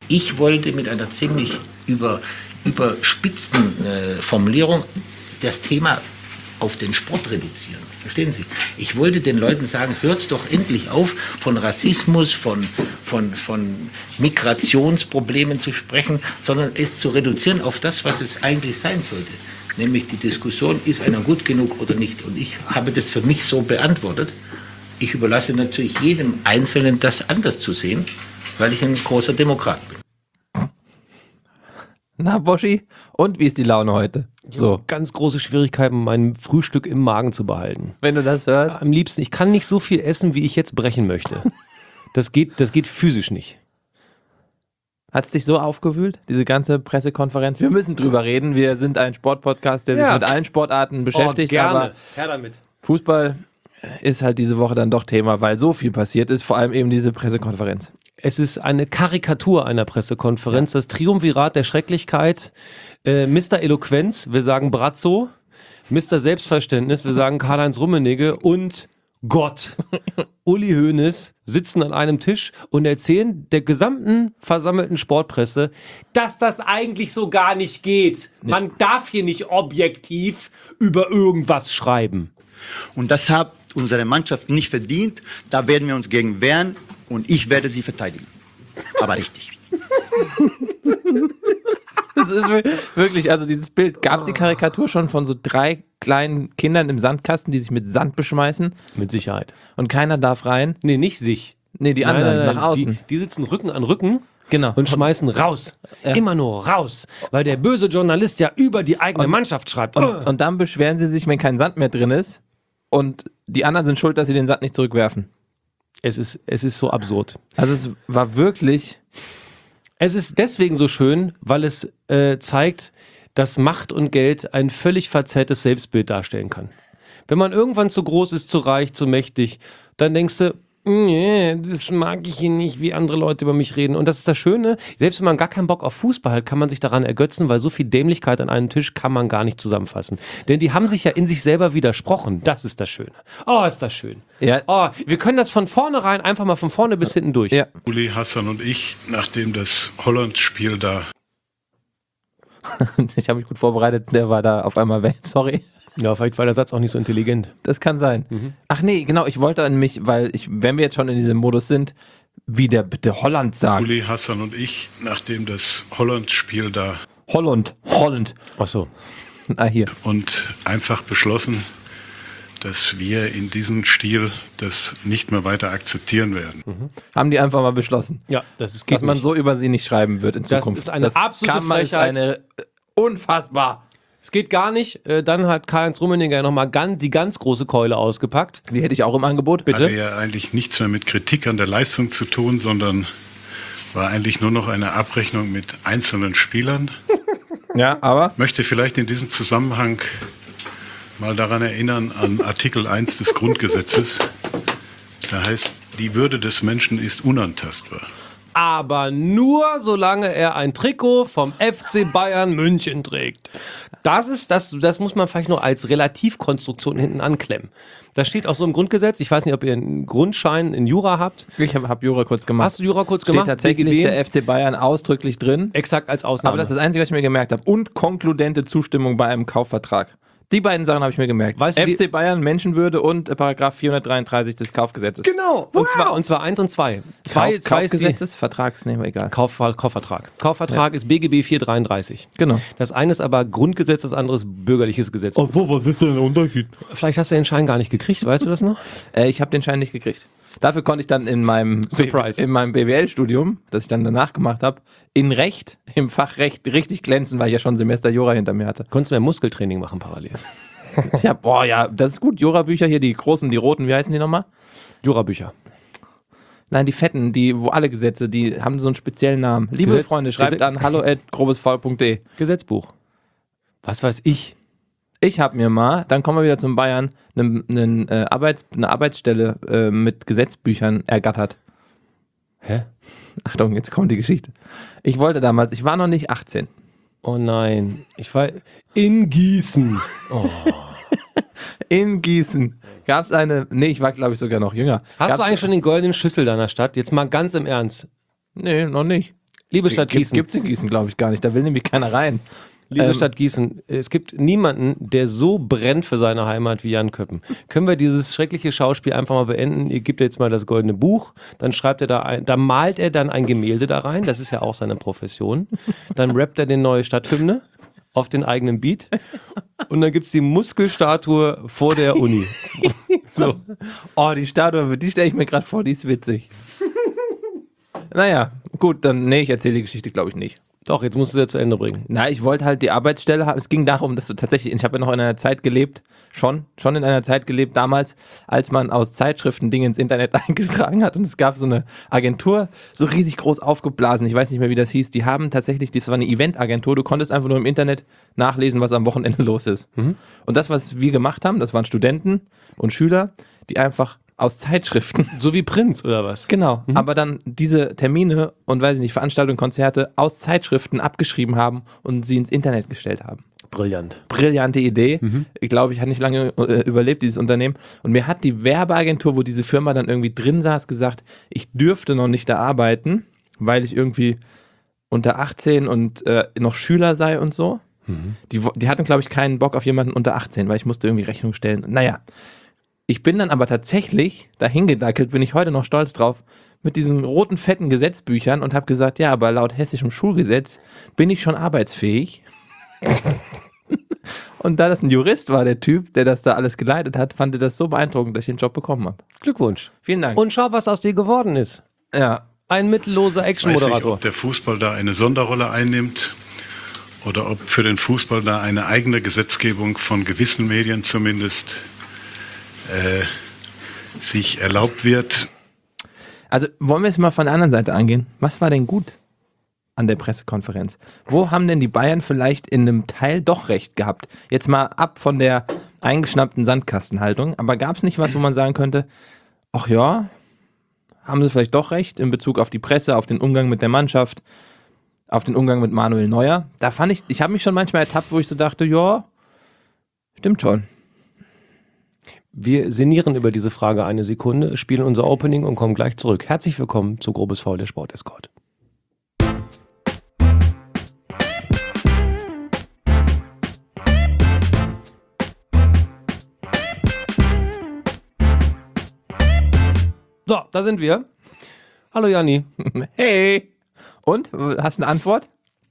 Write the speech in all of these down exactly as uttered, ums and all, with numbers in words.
Ich wollte mit einer ziemlich über, überspitzten äh, Formulierung das Thema auf den Sport reduzieren. Verstehen Sie? Ich wollte den Leuten sagen, hört's doch endlich auf, von Rassismus, von, von, von Migrationsproblemen zu sprechen, sondern es zu reduzieren auf das, was es eigentlich sein sollte. Nämlich die Diskussion, ist einer gut genug oder nicht. Und ich habe das für mich so beantwortet. Ich überlasse natürlich jedem Einzelnen, das anders zu sehen, weil ich ein großer Demokrat bin. Na, Boschi, und wie ist die Laune heute? So. Ganz große Schwierigkeiten, mein Frühstück im Magen zu behalten. Wenn du das hörst. Am liebsten, ich kann nicht so viel essen, wie ich jetzt brechen möchte. Das geht, das geht physisch nicht. Hat es dich so aufgewühlt, diese ganze Pressekonferenz? Wir müssen drüber reden. Wir sind ein Sportpodcast, der sich ja. mit allen Sportarten beschäftigt. Oh, gerne. Aber her damit. Fußball ist halt diese Woche dann doch Thema, weil so viel passiert ist, vor allem eben diese Pressekonferenz. Es ist eine Karikatur einer Pressekonferenz, ja. Das Triumvirat der Schrecklichkeit, äh, Mister Eloquenz, wir sagen Brazzo, Mister Selbstverständnis, wir sagen Karl-Heinz Rummenigge und Gott. Uli Hoeneß sitzen an einem Tisch und erzählen der gesamten versammelten Sportpresse, dass das eigentlich so gar nicht geht. Man darf hier nicht objektiv über irgendwas schreiben. Und das hat unsere Mannschaft nicht verdient. Da werden wir uns gegen wehren und ich werde sie verteidigen. Aber richtig. Das ist wirklich, also dieses Bild, gab es die Karikatur schon von so drei kleinen Kindern im Sandkasten, die sich mit Sand beschmeißen? Mit Sicherheit. Und keiner darf rein? Nee, nicht sich. Nee, die nein, anderen, nein, nein, nach außen. Die, die sitzen Rücken an Rücken. Genau. Und schmeißen raus. Ja. Immer nur raus. Weil der böse Journalist ja über die eigene und, Mannschaft schreibt. Und, und dann beschweren sie sich, wenn kein Sand mehr drin ist. Und die anderen sind schuld, dass sie den Sand nicht zurückwerfen. Es ist, es ist so absurd. Also es war wirklich... Es ist deswegen so schön, weil es äh, zeigt, dass Macht und Geld ein völlig verzerrtes Selbstbild darstellen kann. Wenn man irgendwann zu groß ist, zu reich, zu mächtig, dann denkst du, nee, das mag ich hier nicht, wie andere Leute über mich reden. Und das ist das Schöne, selbst wenn man gar keinen Bock auf Fußball hat, kann man sich daran ergötzen, weil so viel Dämlichkeit an einem Tisch kann man gar nicht zusammenfassen. Denn die haben sich ja in sich selber widersprochen. Das ist das Schöne. Oh, ist das schön. Ja. Oh, wir können das von vornherein einfach mal von vorne bis hinten durch. Ja. Uli, Hassan und ich, nachdem das Holland-Spiel da... Ich habe mich gut vorbereitet, der war da auf einmal weg, sorry. Ja, vielleicht war der Satz auch nicht so intelligent. Das kann sein. Mhm. Ach nee, genau, ich wollte an mich, weil ich, wenn wir jetzt schon in diesem Modus sind, wie der bitte Holland sagt. Uli, Hassan und ich, nachdem das Holland-Spiel da... Holland, Holland. Ach so. Ah, hier. Und einfach beschlossen, dass wir in diesem Stil das nicht mehr weiter akzeptieren werden. Mhm. Haben die einfach mal beschlossen. Ja, das ist geht Dass man nicht. so über sie nicht schreiben wird in das Zukunft. Ist eine das absolute kann man, Frechheit. Ist eine unfassbar. Es geht gar nicht. Dann hat Karl-Heinz Rummenigge nochmal ganz, die ganz große Keule ausgepackt. Die hätte ich auch im Angebot, bitte. Hatte ja eigentlich nichts mehr mit Kritik an der Leistung zu tun, sondern war eigentlich nur noch eine Abrechnung mit einzelnen Spielern. Ja, aber? Möchte vielleicht in diesem Zusammenhang mal daran erinnern, an Artikel eins des Grundgesetzes. Da heißt, die Würde des Menschen ist unantastbar. Aber nur solange er ein Trikot vom F C Bayern München trägt. Das ist, das, das muss man vielleicht nur als Relativkonstruktion hinten anklemmen. Das steht auch so im Grundgesetz. Ich weiß nicht, ob ihr einen Grundschein in Jura habt. Ich habe hab Jura kurz gemacht. Hast du Jura kurz steht gemacht? Tatsächlich B G B? Der F C Bayern ausdrücklich drin. Exakt als Ausnahme. Aber das ist das Einzige, was ich mir gemerkt habe. Und konkludente Zustimmung bei einem Kaufvertrag. Die beiden Sachen habe ich mir gemerkt. Weißt F C Bayern, Menschenwürde und äh, Paragraph vierhundertdreiunddreißig des Kaufgesetzes. Genau. Wow. Und zwar und zwar eins und zwei. Zwei, Kauf, zwei Kaufgesetzes, Vertrags, nee, egal. Kauf, Kaufvertrag. Kaufvertrag ja. ist B G B vierhundertdreiunddreißig. Genau. Das eine ist aber Grundgesetz, das andere ist bürgerliches Gesetz. Oh, wo, was ist denn der Unterschied? Vielleicht hast du den Schein gar nicht gekriegt, weißt du das noch? Äh, ich habe den Schein nicht gekriegt. Dafür konnte ich dann in meinem, Surprise. in meinem B W L-Studium, das ich dann danach gemacht habe, in Recht, im Fach Recht, richtig glänzen, weil ich ja schon ein Semester Jura hinter mir hatte. Konntest du mehr Muskeltraining machen parallel? Ja, boah, ja, das ist gut. Jura-Bücher hier, die großen, die roten, wie heißen die nochmal? Jura-Bücher. Nein, die fetten, die, wo alle Gesetze, die haben so einen speziellen Namen. Liebe Gesetz, Freunde, schreibt Gesetz, an hallo at grobesfaul punkt de. Gesetzbuch. Was weiß ich? Ich habe mir mal, dann kommen wir wieder zum Bayern, eine, eine, äh, Arbeits-, eine Arbeitsstelle äh, mit Gesetzbüchern ergattert. Hä? Achtung, jetzt kommt die Geschichte. Ich wollte damals, ich war noch nicht achtzehn. Oh nein, ich war in Gießen. Oh. In Gießen gab es eine, nee, ich war glaube ich sogar noch jünger. Hast Gab's du eigentlich schon den goldenen Schlüssel deiner Stadt? Jetzt mal ganz im Ernst. Nee, noch nicht. Liebe Stadt Gibt, Gießen, gibt's in Gießen, glaube ich, gar nicht. Da will nämlich keiner rein. liebe Ähm, Stadt Gießen, es gibt niemanden, der so brennt für seine Heimat wie Jan Köppen. Können wir dieses schreckliche Schauspiel einfach mal beenden? Ihr gebt jetzt mal das goldene Buch, dann schreibt er da ein, da malt er dann ein Gemälde da rein, das ist ja auch seine Profession. Dann rappt er die neue Stadthymne auf den eigenen Beat und dann gibt es die Muskelstatue vor der Uni. So. Oh, die Statue, die stelle ich mir gerade vor, die ist witzig. Naja, gut, dann, nee, ich erzähle die Geschichte, glaube ich, nicht. Doch, jetzt musst du sie ja zu Ende bringen. Na, ich wollte halt die Arbeitsstelle haben. Es ging darum, dass du tatsächlich, ich habe ja noch in einer Zeit gelebt, schon, schon in einer Zeit gelebt, damals, als man aus Zeitschriften Dinge ins Internet eingetragen hat und es gab so eine Agentur, so riesig groß aufgeblasen, ich weiß nicht mehr, wie das hieß, die haben tatsächlich, das war eine Eventagentur, du konntest einfach nur im Internet nachlesen, was am Wochenende los ist. Mhm. Und das, was wir gemacht haben, das waren Studenten und Schüler, die einfach aus Zeitschriften. So wie Prinz oder was? Genau, mhm. aber dann diese Termine und weiß ich nicht, Veranstaltungen, Konzerte aus Zeitschriften abgeschrieben haben und sie ins Internet gestellt haben. Brillant. Brillante Idee. Mhm. Ich glaube, ich habe nicht lange äh, überlebt, dieses Unternehmen. Und mir hat die Werbeagentur, wo diese Firma dann irgendwie drin saß, gesagt, ich dürfte noch nicht da arbeiten, weil ich irgendwie unter achtzehn und äh, noch Schüler sei und so. Mhm. Die, die hatten, glaube ich, keinen Bock auf jemanden unter achtzehn, weil ich musste irgendwie Rechnung stellen. Naja. Ich bin dann aber tatsächlich dahin gedackelt, bin ich heute noch stolz drauf, mit diesen roten, fetten Gesetzbüchern und habe gesagt, ja, aber laut hessischem Schulgesetz bin ich schon arbeitsfähig. Und da das ein Jurist war, der Typ, der das da alles geleitet hat, fand er das so beeindruckend, dass ich den Job bekommen habe. Glückwunsch. Vielen Dank. Und schau, was aus dir geworden ist. Ja. Ein mittelloser Ich weiß nicht, Action-Moderator. ob der Fußball da eine Sonderrolle einnimmt oder ob für den Fußball da eine eigene Gesetzgebung von gewissen Medien zumindest äh, sich erlaubt wird. Also wollen wir es mal von der anderen Seite angehen. Was war denn gut an der Pressekonferenz? Wo haben denn die Bayern vielleicht in einem Teil doch recht gehabt? Jetzt mal ab von der eingeschnappten Sandkastenhaltung. Aber gab es nicht was, wo man sagen könnte, ach ja, haben sie vielleicht doch recht in Bezug auf die Presse, auf den Umgang mit der Mannschaft, auf den Umgang mit Manuel Neuer? Da fand ich, ich habe mich schon manchmal ertappt, wo ich so dachte, ja, stimmt schon. Wir sinnieren über diese Frage eine Sekunde, spielen unser Opening und kommen gleich zurück. Herzlich willkommen zu Grobes Foul, der Sport-Escort. So, da sind wir. Hallo Janni. Hey! Und? Hast du eine Antwort?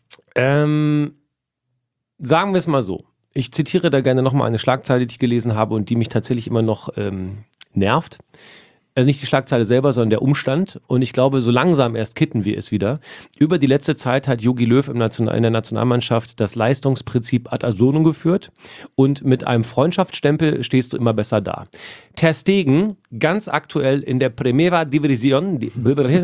Ähm, sagen wir es mal so. Ich zitiere da gerne nochmal eine Schlagzeile, die ich gelesen habe und die mich tatsächlich immer noch ähm, nervt. Also nicht die Schlagzeile selber, sondern der Umstand. Und ich glaube, so langsam erst kitten wir es wieder. Über die letzte Zeit hat Jogi Löw im National- in der Nationalmannschaft das Leistungsprinzip ad absurdum geführt. Und mit einem Freundschaftsstempel stehst du immer besser da. Ter Stegen, ganz aktuell in der Primera División, die,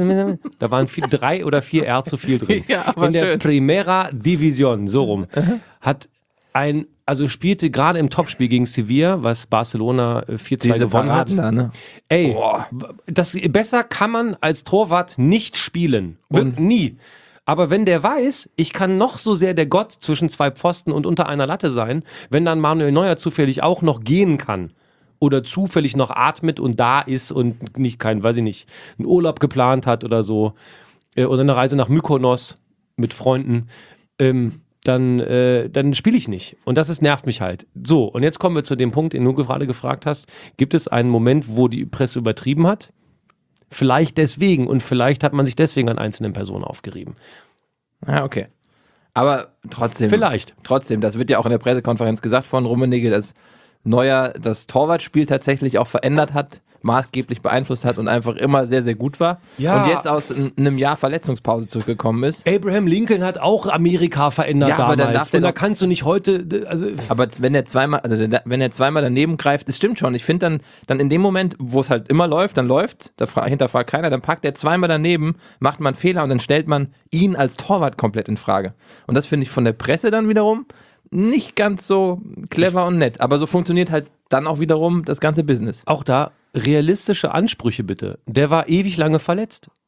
da waren viel, drei oder vier R zu viel drin. Ja, aber in der schön. Primera División, so rum, hat ein, also spielte gerade im Topspiel gegen Sevilla, was Barcelona äh, vier zwei Diese gewonnen hat. Paraden da, ne? Ey, Boah. das, besser kann man als Torwart nicht spielen. Und nie. Aber wenn der weiß, ich kann noch so sehr der Gott zwischen zwei Pfosten und unter einer Latte sein, wenn dann Manuel Neuer zufällig auch noch gehen kann oder zufällig noch atmet und da ist und nicht kein, weiß ich nicht, einen Urlaub geplant hat oder so, äh, oder eine Reise nach Mykonos mit Freunden, ähm, dann, äh, dann spiele ich nicht. Und das ist, nervt mich halt. So, und jetzt kommen wir zu dem Punkt, den du gerade gefragt hast. Gibt es einen Moment, wo die Presse übertrieben hat? Vielleicht deswegen. Und vielleicht hat man sich deswegen an einzelnen Personen aufgerieben. Ja, okay. Aber trotzdem. Vielleicht. Trotzdem, das wird ja auch in der Pressekonferenz gesagt von Rummenigge, dass Neuer das Torwartspiel tatsächlich auch verändert hat, maßgeblich beeinflusst hat und einfach immer sehr, sehr gut war. Ja. Und jetzt aus n- einem Jahr Verletzungspause zurückgekommen ist. Abraham Lincoln hat auch Amerika verändert Ja, aber damals. dann darf der und da doch- kannst du nicht heute, also Aber wenn er zweimal, also der- wenn er zweimal daneben greift, das stimmt schon. Ich finde dann, dann in dem Moment, wo es halt immer läuft, dann läuft, da fra- hinterfragt keiner, dann packt er zweimal daneben, macht man einen Fehler und dann stellt man ihn als Torwart komplett in Frage. Und das finde ich von der Presse dann wiederum nicht ganz so clever und nett. Aber so funktioniert halt dann auch wiederum das ganze Business. auch da realistische Ansprüche bitte. Der war ewig lange verletzt.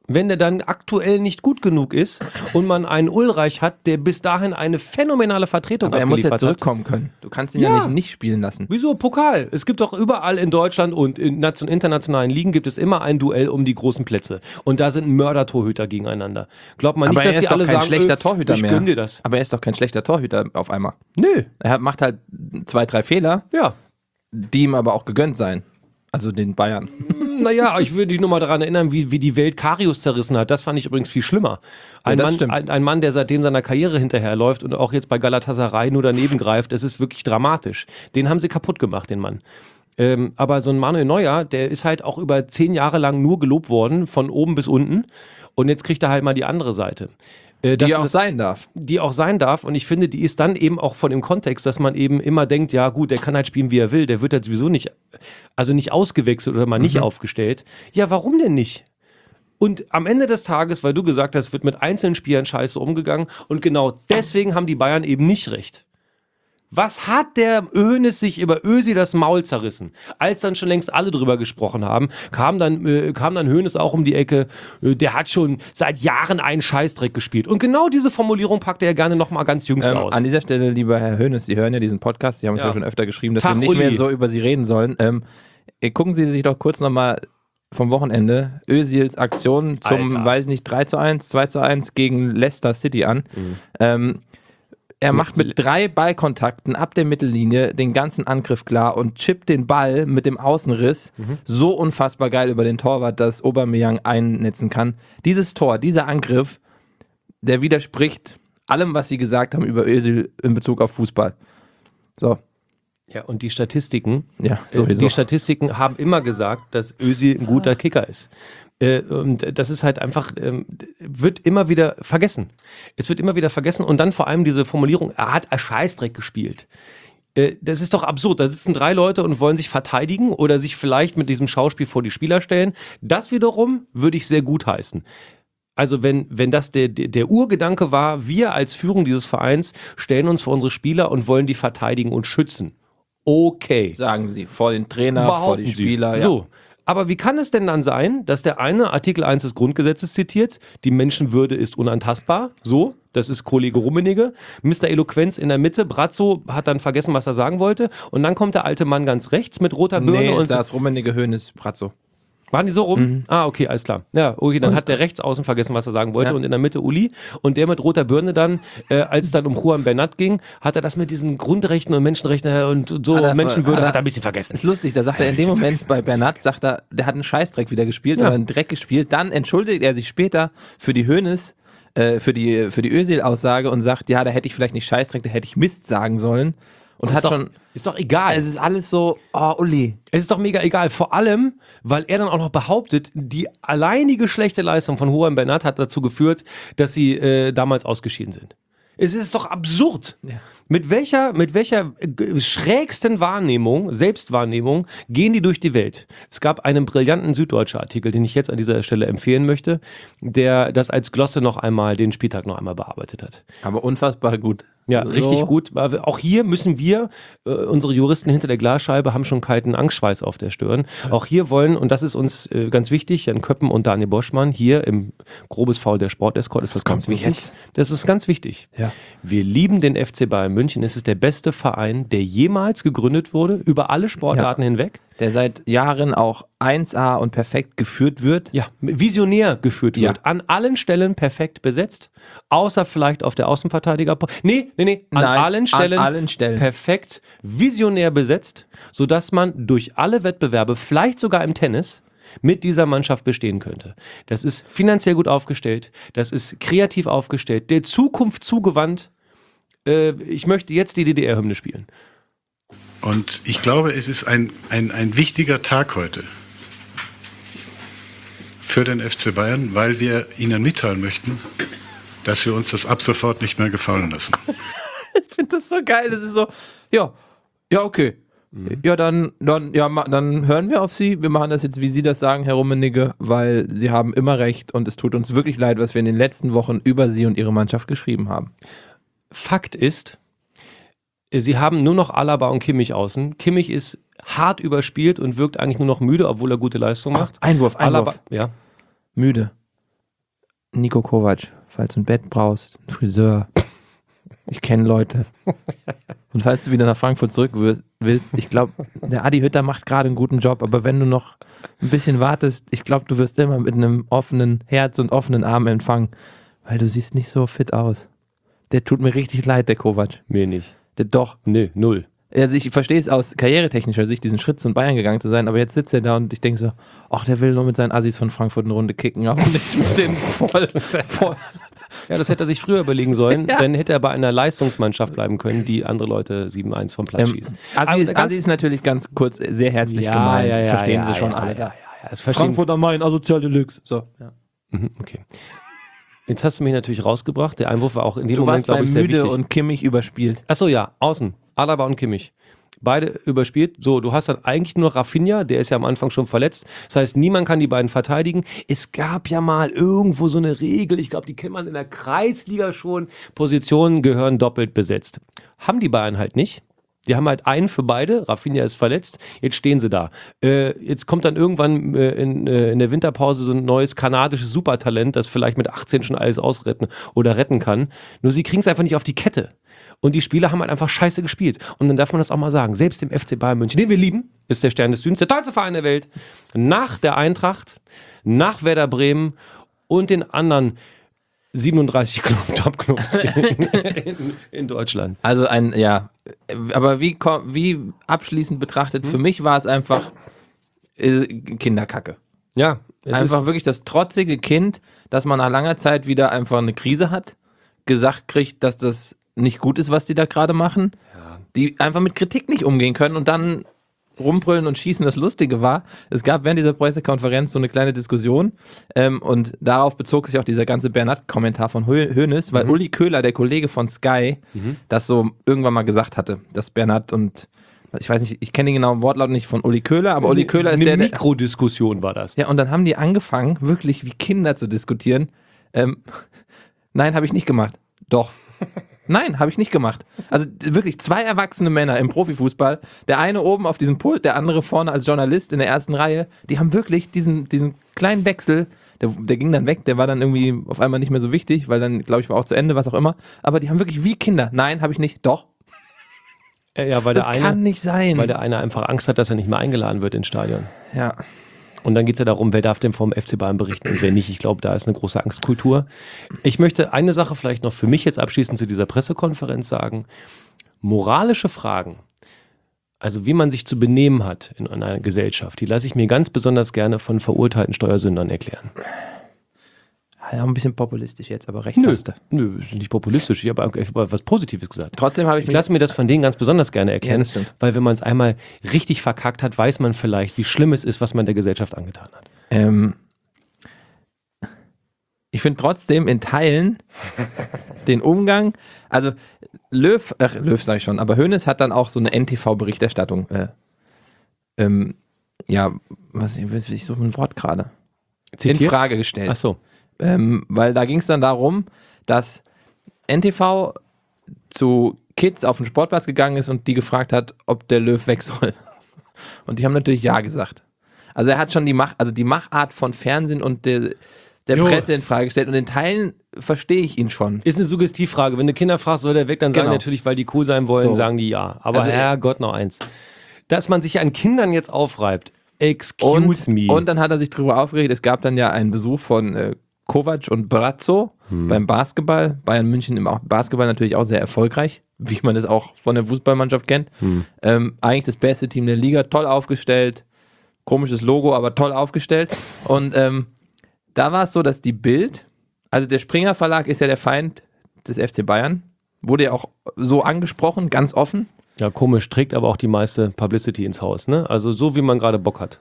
Wenn der dann aktuell nicht gut genug ist und man einen Ulreich hat, der bis dahin eine phänomenale Vertretung Aber er muss abgeliefert ja hat. zurückkommen können. Du kannst ihn ja, Ja. nicht nicht spielen lassen. Wieso Pokal? Es gibt doch überall in Deutschland und in nation- internationalen Ligen gibt es immer ein Duell um die großen Plätze. Und da sind Mörder-Torhüter gegeneinander. Glaubt man nicht, Aber er dass die ist doch alle kein sagen, schlechter äh, Torhüter ich mehr. gönn dir das. Aber er ist doch kein schlechter Torhüter auf einmal. Nö. Er macht halt zwei, drei Fehler, Ja. die ihm aber auch gegönnt sein. Also den Bayern. Naja, ich würde dich nur mal daran erinnern, wie, wie die Welt Karius zerrissen hat. Das fand ich übrigens viel schlimmer. Ein, Ja, das Mann, stimmt. ein, ein Mann, der seitdem seiner Karriere hinterherläuft und auch jetzt bei Galatasaray nur daneben greift, das ist wirklich dramatisch. Den haben sie kaputt gemacht, den Mann. Ähm, aber so ein Manuel Neuer, der ist halt auch über zehn Jahre lang nur gelobt worden, von oben bis unten. Und jetzt kriegt er halt mal die andere Seite. Äh, Die das- auch sein darf. die auch sein darf. Und ich finde, die ist dann eben auch von dem Kontext, dass man eben immer denkt, ja gut, der kann halt spielen, wie er will. Der wird halt sowieso nicht, also nicht ausgewechselt oder mal nicht aufgestellt. Ja, warum denn nicht? Und am Ende des Tages, weil du gesagt hast, wird mit einzelnen Spielern scheiße umgegangen. Und genau deswegen haben die Bayern eben nicht recht. Was hat der Hoeneß sich über Özil das Maul zerrissen? Als dann schon längst alle drüber gesprochen haben, kam dann, äh, kam dann Hoeneß auch um die Ecke, äh, der hat schon seit Jahren einen Scheißdreck gespielt. Und genau diese Formulierung packt er ja gerne nochmal ganz jüngst Ähm, aus. an dieser Stelle, lieber Herr Hoeneß, Sie hören ja diesen Podcast, Sie haben uns ja, Ja. schon öfter geschrieben, dass Tag, wir nicht Uli. mehr so über Sie reden sollen. Ähm, äh, gucken Sie sich doch kurz nochmal vom Wochenende Özils Aktion zum, Alter. weiß nicht, drei zu eins, zwei zu eins gegen Leicester City an. Mhm. Ähm, er macht mit drei Ballkontakten ab der Mittellinie den ganzen Angriff klar und chippt den Ball mit dem Außenriss Mhm. so unfassbar geil über den Torwart, dass Aubameyang einnetzen kann. Dieses Tor, dieser Angriff, der widerspricht allem, was Sie gesagt haben über Özil in Bezug auf Fußball. So, Ja, und die Statistiken, ja, äh, sowieso. die Statistiken haben immer gesagt, dass Özil ein guter Kicker ist. Äh, und das ist halt einfach, ähm, wird immer wieder vergessen. Es wird immer wieder vergessen und dann vor allem diese Formulierung, er hat ein Scheißdreck gespielt. Äh, das ist doch absurd. Da sitzen drei Leute und wollen sich verteidigen oder sich vielleicht mit diesem Schauspiel vor die Spieler stellen. Das wiederum würde ich sehr gut heißen. Also wenn, wenn das der, der, der Urgedanke war, wir als Führung dieses Vereins stellen uns vor unsere Spieler und wollen die verteidigen und schützen. Okay. Sagen Sie, vor den Trainer, vor die Behaupten Sie. Spieler. Ja. So. Aber wie kann es denn dann sein, dass der eine Artikel eins des Grundgesetzes zitiert, die Menschenwürde ist unantastbar, so, das ist Kollege Rummenigge, Mister Eloquenz in der Mitte, Brazzo hat dann vergessen, was er sagen wollte und dann kommt der alte Mann ganz rechts mit roter Birne Nee, und ist das Rummenigge, Hoeneß, Brazzo. waren die so rum? Mhm. Ah, okay, alles klar. Ja, okay, dann hat der rechts außen vergessen, was er sagen wollte Ja. und in der Mitte Uli und der mit roter Birne dann, äh, als es dann um Juan Bernat ging, hat er das mit diesen Grundrechten und Menschenrechten und so Hat er- Menschenwürde hat er- hat er ein bisschen vergessen. Ist lustig, da sagt er in dem Moment bei Bernat, sagt er, der hat einen Scheißdreck wieder gespielt Ja. oder einen Dreck gespielt. Dann entschuldigt er sich später für die Hoeneß, äh, für die, für die Özil-Aussage und sagt, ja, da hätte ich vielleicht nicht Scheißdreck, da hätte ich Mist sagen sollen. Und ist hat doch, schon, ist doch egal. es ist alles so, oh, Uli. Es ist doch mega egal, vor allem, weil er dann auch noch behauptet, die alleinige schlechte Leistung von Juan Bernat hat dazu geführt, dass sie äh, damals ausgeschieden sind. Es ist doch absurd. Ja. Mit welcher, mit welcher äh, schrägsten Wahrnehmung, Selbstwahrnehmung, gehen die durch die Welt? Es gab einen brillanten Süddeutscher Artikel, den ich jetzt an dieser Stelle empfehlen möchte, der das als Glosse noch einmal, den Spieltag noch einmal bearbeitet hat. Aber unfassbar gut. Ja, So. richtig gut. Aber auch hier müssen wir, äh, unsere Juristen hinter der Glasscheibe haben schon kalten Angstschweiß auf der Stirn. Auch hier wollen, und das ist uns äh, ganz wichtig, Jan Köppen und Daniel Boschmann, hier im Grobes Faul der Sportescort ist das, kommt ganz mir wichtig. jetzt. Das ist ganz wichtig. Ja. Wir lieben den F C Bayern München. Es ist der beste Verein, der jemals gegründet wurde, über alle Sportarten hinweg. Der seit Jahren auch eins A und perfekt geführt wird. Ja, visionär geführt wird. Ja. An allen Stellen perfekt besetzt. Außer vielleicht auf der Außenverteidiger. Nee, nee, nee. An Nein, allen Stellen. an allen Stellen. Perfekt visionär besetzt, sodass man durch alle Wettbewerbe, vielleicht sogar im Tennis, mit dieser Mannschaft bestehen könnte. Das ist finanziell gut aufgestellt. Das ist kreativ aufgestellt. Der Zukunft zugewandt. Äh, ich möchte jetzt die D D R-Hymne spielen. Und ich glaube, es ist ein, ein, ein wichtiger Tag heute für den F C Bayern, weil wir Ihnen mitteilen möchten, dass wir uns das ab sofort nicht mehr gefallen lassen. Ich finde das so geil. Das ist so, ja, ja, okay. Ja, dann, dann, ja, ma- dann hören wir auf Sie. Wir machen das jetzt, wie Sie das sagen, Herr Rummenigge, weil Sie haben immer recht und es tut uns wirklich leid, was wir in den letzten Wochen über Sie und Ihre Mannschaft geschrieben haben. Fakt ist, sie haben nur noch Alaba und Kimmich außen. Kimmich ist hart überspielt und wirkt eigentlich nur noch müde, obwohl er gute Leistung macht. Einwurf, Einwurf. Alaba, ja. Müde. Nico Kovac, falls du ein Bett brauchst, einen Friseur, ich kenne Leute. Und falls du wieder nach Frankfurt zurück willst, ich glaube, der Adi Hütter macht gerade einen guten Job, aber wenn du noch ein bisschen wartest, ich glaube, du wirst immer mit einem offenen Herz und offenen Arm empfangen, weil du siehst nicht so fit aus. Der tut mir richtig leid, der Kovac. Mir nicht. Der doch. Nö, null. Also ich verstehe es aus karrieretechnischer Sicht, diesen Schritt zu Bayern gegangen zu sein, aber jetzt sitzt er da und ich denke so, ach, der will nur mit seinen Assis von Frankfurt eine Runde kicken, aber nicht mit dem voll, voll. Ja, das hätte er sich früher überlegen sollen, Ja. dann hätte er bei einer Leistungsmannschaft bleiben können, die andere Leute sieben eins vom Platz Ähm, schießen. Assi, ist, ganz- Assi ist natürlich ganz kurz sehr herzlich Ja, gemeint, ja, ja, verstehen ja, sie schon ja, alle. ja, ja, ja, das verstehen- Frankfurt am Main, asozial Deluxe. So, ja. Mhm, okay. Jetzt hast du mich natürlich rausgebracht. Der Einwurf war auch in dem Du Moment, warst glaube bei ich, sehr Müde wichtig. und Kimmich überspielt. Achso, ja, außen. Alaba und Kimmich. Beide überspielt. So, du hast dann eigentlich nur Rafinha, der ist ja am Anfang schon verletzt. Das heißt, niemand kann die beiden verteidigen. Es gab ja mal irgendwo so eine Regel, ich glaube, die kennt man in der Kreisliga schon. Positionen gehören doppelt besetzt. Haben die Bayern halt nicht. Die haben halt einen für beide. Rafinha ist verletzt. Jetzt stehen sie da. Äh, jetzt kommt dann irgendwann äh, in, äh, in der Winterpause so ein neues kanadisches Supertalent, das vielleicht mit achtzehn schon alles ausretten oder retten kann. Nur sie kriegen es einfach nicht auf die Kette. Und die Spieler haben halt einfach scheiße gespielt. Und dann darf man das auch mal sagen. Selbst im F C Bayern München, den wir lieben, ist der Stern des Südens der tollste Verein der Welt. Nach der Eintracht, nach Werder Bremen und den anderen siebenunddreißig Top-Clubs in, in, in Deutschland. Also ein, ja, aber wie, kom- wie abschließend betrachtet, für mich war es einfach äh, Kinderkacke. Ja, es Einfach ist, wirklich das trotzige Kind, dass man nach langer Zeit wieder einfach eine Krise hat, gesagt kriegt, dass das nicht gut ist, was die da gerade machen, die einfach mit Kritik nicht umgehen können und dann rumbrüllen und schießen. Das Lustige war, es gab während dieser Pressekonferenz so eine kleine Diskussion ähm, und darauf bezog sich auch dieser ganze Bernat-Kommentar von Hö- Hoeneß, weil Uli Köhler, der Kollege von Sky, das so irgendwann mal gesagt hatte, dass Bernat und ich weiß nicht, ich kenne den genauen Wortlaut nicht von Uli Köhler, aber Uli Köhler ist eine der, der Mikrodiskussion war das. ja, und dann haben die angefangen, wirklich wie Kinder zu diskutieren. Ähm, nein, habe ich nicht gemacht. Doch. Nein, habe ich nicht gemacht. Also d- wirklich zwei erwachsene Männer im Profifußball, der eine oben auf diesem Pult, der andere vorne als Journalist in der ersten Reihe, die haben wirklich diesen, diesen kleinen Wechsel, der, der ging dann weg, der war dann irgendwie auf einmal nicht mehr so wichtig, weil dann, glaube ich, war auch zu Ende, was auch immer. Aber die haben wirklich wie Kinder. Nein, habe ich nicht. Doch. Ja, ja, weil Das der kann eine, nicht sein. weil der eine einfach Angst hat, dass er nicht mehr eingeladen wird ins Stadion. ja. Und dann geht es ja darum, wer darf denn vom F C Bayern berichten und wer nicht. Ich glaube, da ist eine große Angstkultur. Ich möchte eine Sache vielleicht noch für mich jetzt abschließend zu dieser Pressekonferenz sagen. Moralische Fragen, also wie man sich zu benehmen hat in einer Gesellschaft, die lasse ich mir ganz besonders gerne von verurteilten Steuersündern erklären. Ja, ein bisschen populistisch jetzt, aber recht Nö, hast du. nö, ist nicht populistisch, ich habe einfach was Positives gesagt. Trotzdem habe ich Ich mich lasse mir das von denen ganz besonders gerne erklären, Ja, das stimmt. weil wenn man es einmal richtig verkackt hat, weiß man vielleicht, wie schlimm es ist, was man der Gesellschaft angetan hat. Ähm, ich finde trotzdem in Teilen den Umgang, also Löw, ach, Löw sage ich schon, aber Hoeneß hat dann auch so eine N T V-Berichterstattung, äh, ähm, ja, was ich, ich suche ein Wort gerade, in Frage gestellt. Ach so. Ähm, weil da ging es dann darum, dass N T V zu Kids auf den Sportplatz gegangen ist und die gefragt hat, ob der Löw weg soll. Und die haben natürlich ja gesagt. Also er hat schon die Mach, also die Machart von Fernsehen und der, der Jo. Presse in Frage gestellt und in Teilen verstehe ich ihn schon. Ist eine Suggestivfrage. Wenn du Kinder fragst, soll der weg, dann sagen Genau. die natürlich, weil die cool sein wollen, So. sagen die ja. Aber Also, Herrgott, noch eins. Dass man sich an Kindern jetzt aufreibt, excuse Und, me. und dann hat er sich darüber aufgeregt, es gab dann ja einen Besuch von äh, Kovac und Brazzo beim Basketball. Bayern München im Basketball natürlich auch sehr erfolgreich, wie man das auch von der Fußballmannschaft kennt. Ähm, eigentlich das beste Team der Liga, toll aufgestellt. Komisches Logo, aber toll aufgestellt. Und ähm, da war es so, dass die Bild, also der Springer Verlag ist ja der Feind des F C Bayern, wurde ja auch so angesprochen, ganz offen. ja, komisch, trägt aber auch die meiste Publicity ins Haus, ne? Also so, wie man gerade Bock hat.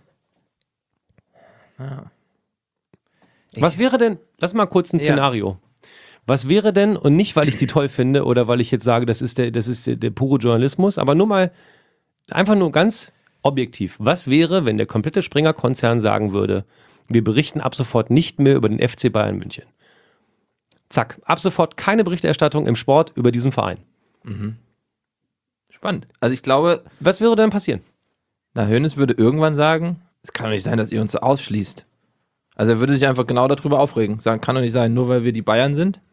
Was wäre denn, lass mal kurz ein Ja. Szenario. Was wäre denn, und nicht, weil ich die toll finde oder weil ich jetzt sage, das ist der, das ist der, der pure Journalismus, aber nur mal, einfach nur ganz objektiv. Was wäre, wenn der komplette Springer-Konzern sagen würde, wir berichten ab sofort nicht mehr über den F C Bayern München? Zack, ab sofort keine Berichterstattung im Sport über diesen Verein. Spannend. Also ich glaube, Was würde dann passieren? na, Hoeneß würde irgendwann sagen, es kann doch nicht sein, dass ihr uns so ausschließt. Also er würde sich einfach genau darüber aufregen. Sagen, kann doch nicht sein, nur weil wir die Bayern sind.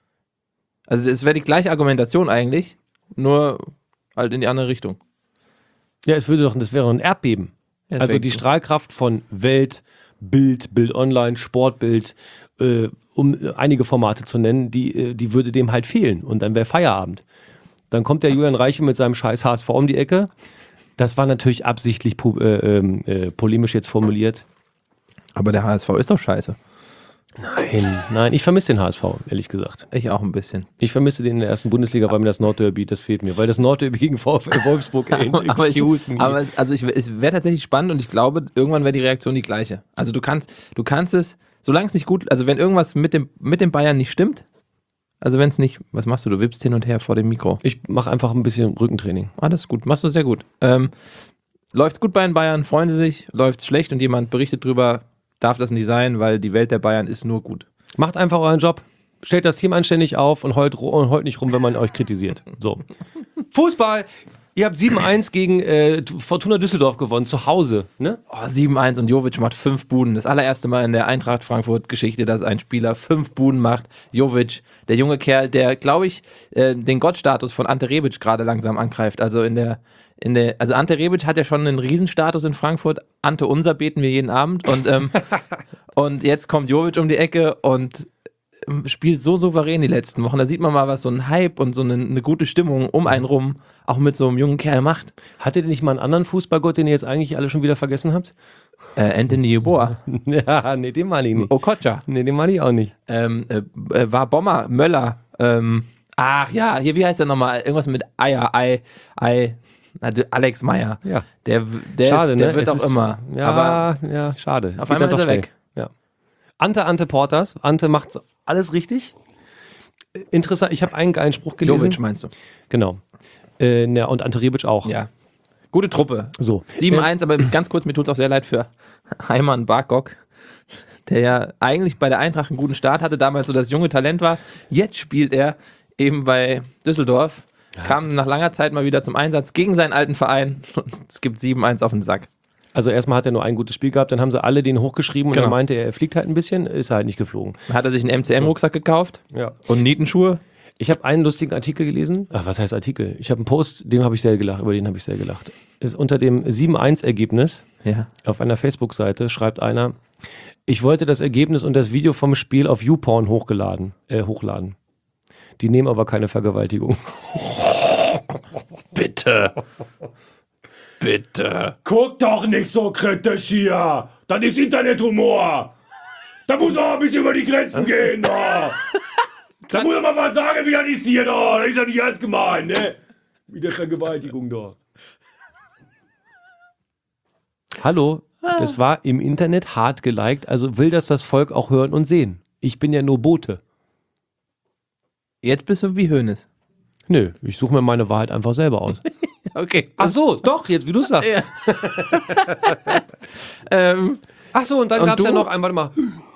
Also es wäre die gleiche Argumentation eigentlich, nur halt in die andere Richtung. Ja, es würde doch, das wäre doch ein Erdbeben. Ja, also die Strahlkraft von Welt, Bild, Bild Online, Sportbild, äh, um einige Formate zu nennen, die, die würde dem halt fehlen. Und dann wäre Feierabend. Dann kommt der Julian Reiche mit seinem scheiß H S V um die Ecke. Das war natürlich absichtlich po- äh, äh, polemisch jetzt formuliert. Aber der H S V ist doch scheiße. Nein, nein, ich vermisse den H S V, ehrlich gesagt. Ich auch ein bisschen. Ich vermisse den in der ersten Bundesliga, weil mir das Nordderby, das fehlt mir. Weil das Nordderby gegen VfL Wolfsburg, ey, aber ich, excuse me. aber es, also ich, es wäre tatsächlich spannend und ich glaube, irgendwann wäre die Reaktion die gleiche. Also du kannst, du kannst es, solange es nicht gut, also wenn irgendwas mit dem, mit dem Bayern nicht stimmt, also wenn es nicht, was machst du? Du wippst hin und her vor dem Mikro. Ich mache einfach ein bisschen Rückentraining. Ah, das ist gut, machst du sehr gut. Ähm, läuft's gut bei den Bayern, freuen sie sich, läuft's schlecht und jemand berichtet drüber, darf das nicht sein, weil die Welt der Bayern ist nur gut. Macht einfach euren Job. Stellt das Team anständig auf und heult, und heult nicht rum, wenn man euch kritisiert. So. Fußball. Ihr habt sieben eins gegen äh, Fortuna Düsseldorf gewonnen, zu Hause. Ne? Oh, sieben eins und Jovic macht fünf Buden. Das allererste Mal in der Eintracht Frankfurt-Geschichte, dass ein Spieler fünf Buden macht. Jovic, der junge Kerl, der, glaube ich, äh, den Gottstatus von Ante Rebic gerade langsam angreift. Also in der, in der, also Ante Rebic hat ja schon einen Riesenstatus in Frankfurt. Ante unser beten wir jeden Abend. Und, ähm, und jetzt kommt Jovic um die Ecke und spielt so souverän die letzten Wochen. Da sieht man mal, was so ein Hype und so eine, eine gute Stimmung um einen rum auch mit so einem jungen Kerl macht. Hattet ihr nicht mal einen anderen Fußballgott, den ihr jetzt eigentlich alle schon wieder vergessen habt? Äh, Anthony Yeboah. Ja, nee, den meine ich nicht. Okocha. Nee, den meine ich auch nicht. Ähm, äh, äh, war Bommer, Möller. Ähm, ach ja, hier, wie heißt der nochmal? Irgendwas mit Eier, Ei, Ei. Alex Meyer. Ja. Der, der, Schade, ist, der ne? wird Es auch ist, immer. Ja, Aber ja, schade. Es auf geht einmal dann ist doch er schnell. weg. Ja. Ante, Ante Portas. Ante macht alles richtig. Interessant, ich habe einen geilen Spruch gelesen. Jovic meinst du? Genau. Äh, ja, und Ante Rebic auch. Ja. Gute Truppe. So. sieben eins, aber ganz kurz, mir tut es auch sehr leid für Ayman Barkok, der ja eigentlich bei der Eintracht einen guten Start hatte, damals so das junge Talent war. Jetzt spielt er eben bei Düsseldorf, ja. Kam nach langer Zeit mal wieder zum Einsatz gegen seinen alten Verein und es gibt sieben eins auf den Sack. Also erstmal hat er nur ein gutes Spiel gehabt, dann haben sie alle den hochgeschrieben und genau. dann meinte er, er fliegt halt ein bisschen, ist er halt nicht geflogen. Hat er sich einen M C M-Rucksack gekauft Ja. und Nietenschuhe. Ich habe einen lustigen Artikel gelesen. Ach, was heißt Artikel? Ich habe einen Post, dem habe ich sehr gelacht, über den habe ich sehr gelacht. Ist unter dem sieben eins Ergebnis Ja. auf einer Facebook-Seite schreibt einer, ich wollte das Ergebnis und das Video vom Spiel auf YouPorn hochgeladen, äh, hochladen. Die nehmen aber keine Vergewaltigung. Bitte. Bitte. Guck doch nicht so kritisch hier. Das ist Internethumor. Da muss auch ein bisschen über die Grenzen gehen. Da, da muss man mal sagen, wie das ist hier. Da. Das ist ja nicht ernst gemeint, ne? Mit der Vergewaltigung da. Hallo, das war im Internet hart geliked, also will das das Volk auch hören und sehen. Ich bin ja nur Bote. Jetzt bist du wie Hoeneß. Nö, ich suche mir meine Wahrheit einfach selber aus. Okay. Ach so, doch, jetzt wie du sagst. Ja. ähm, Ach so, und dann Und gab es ja du? noch ein, warte mal.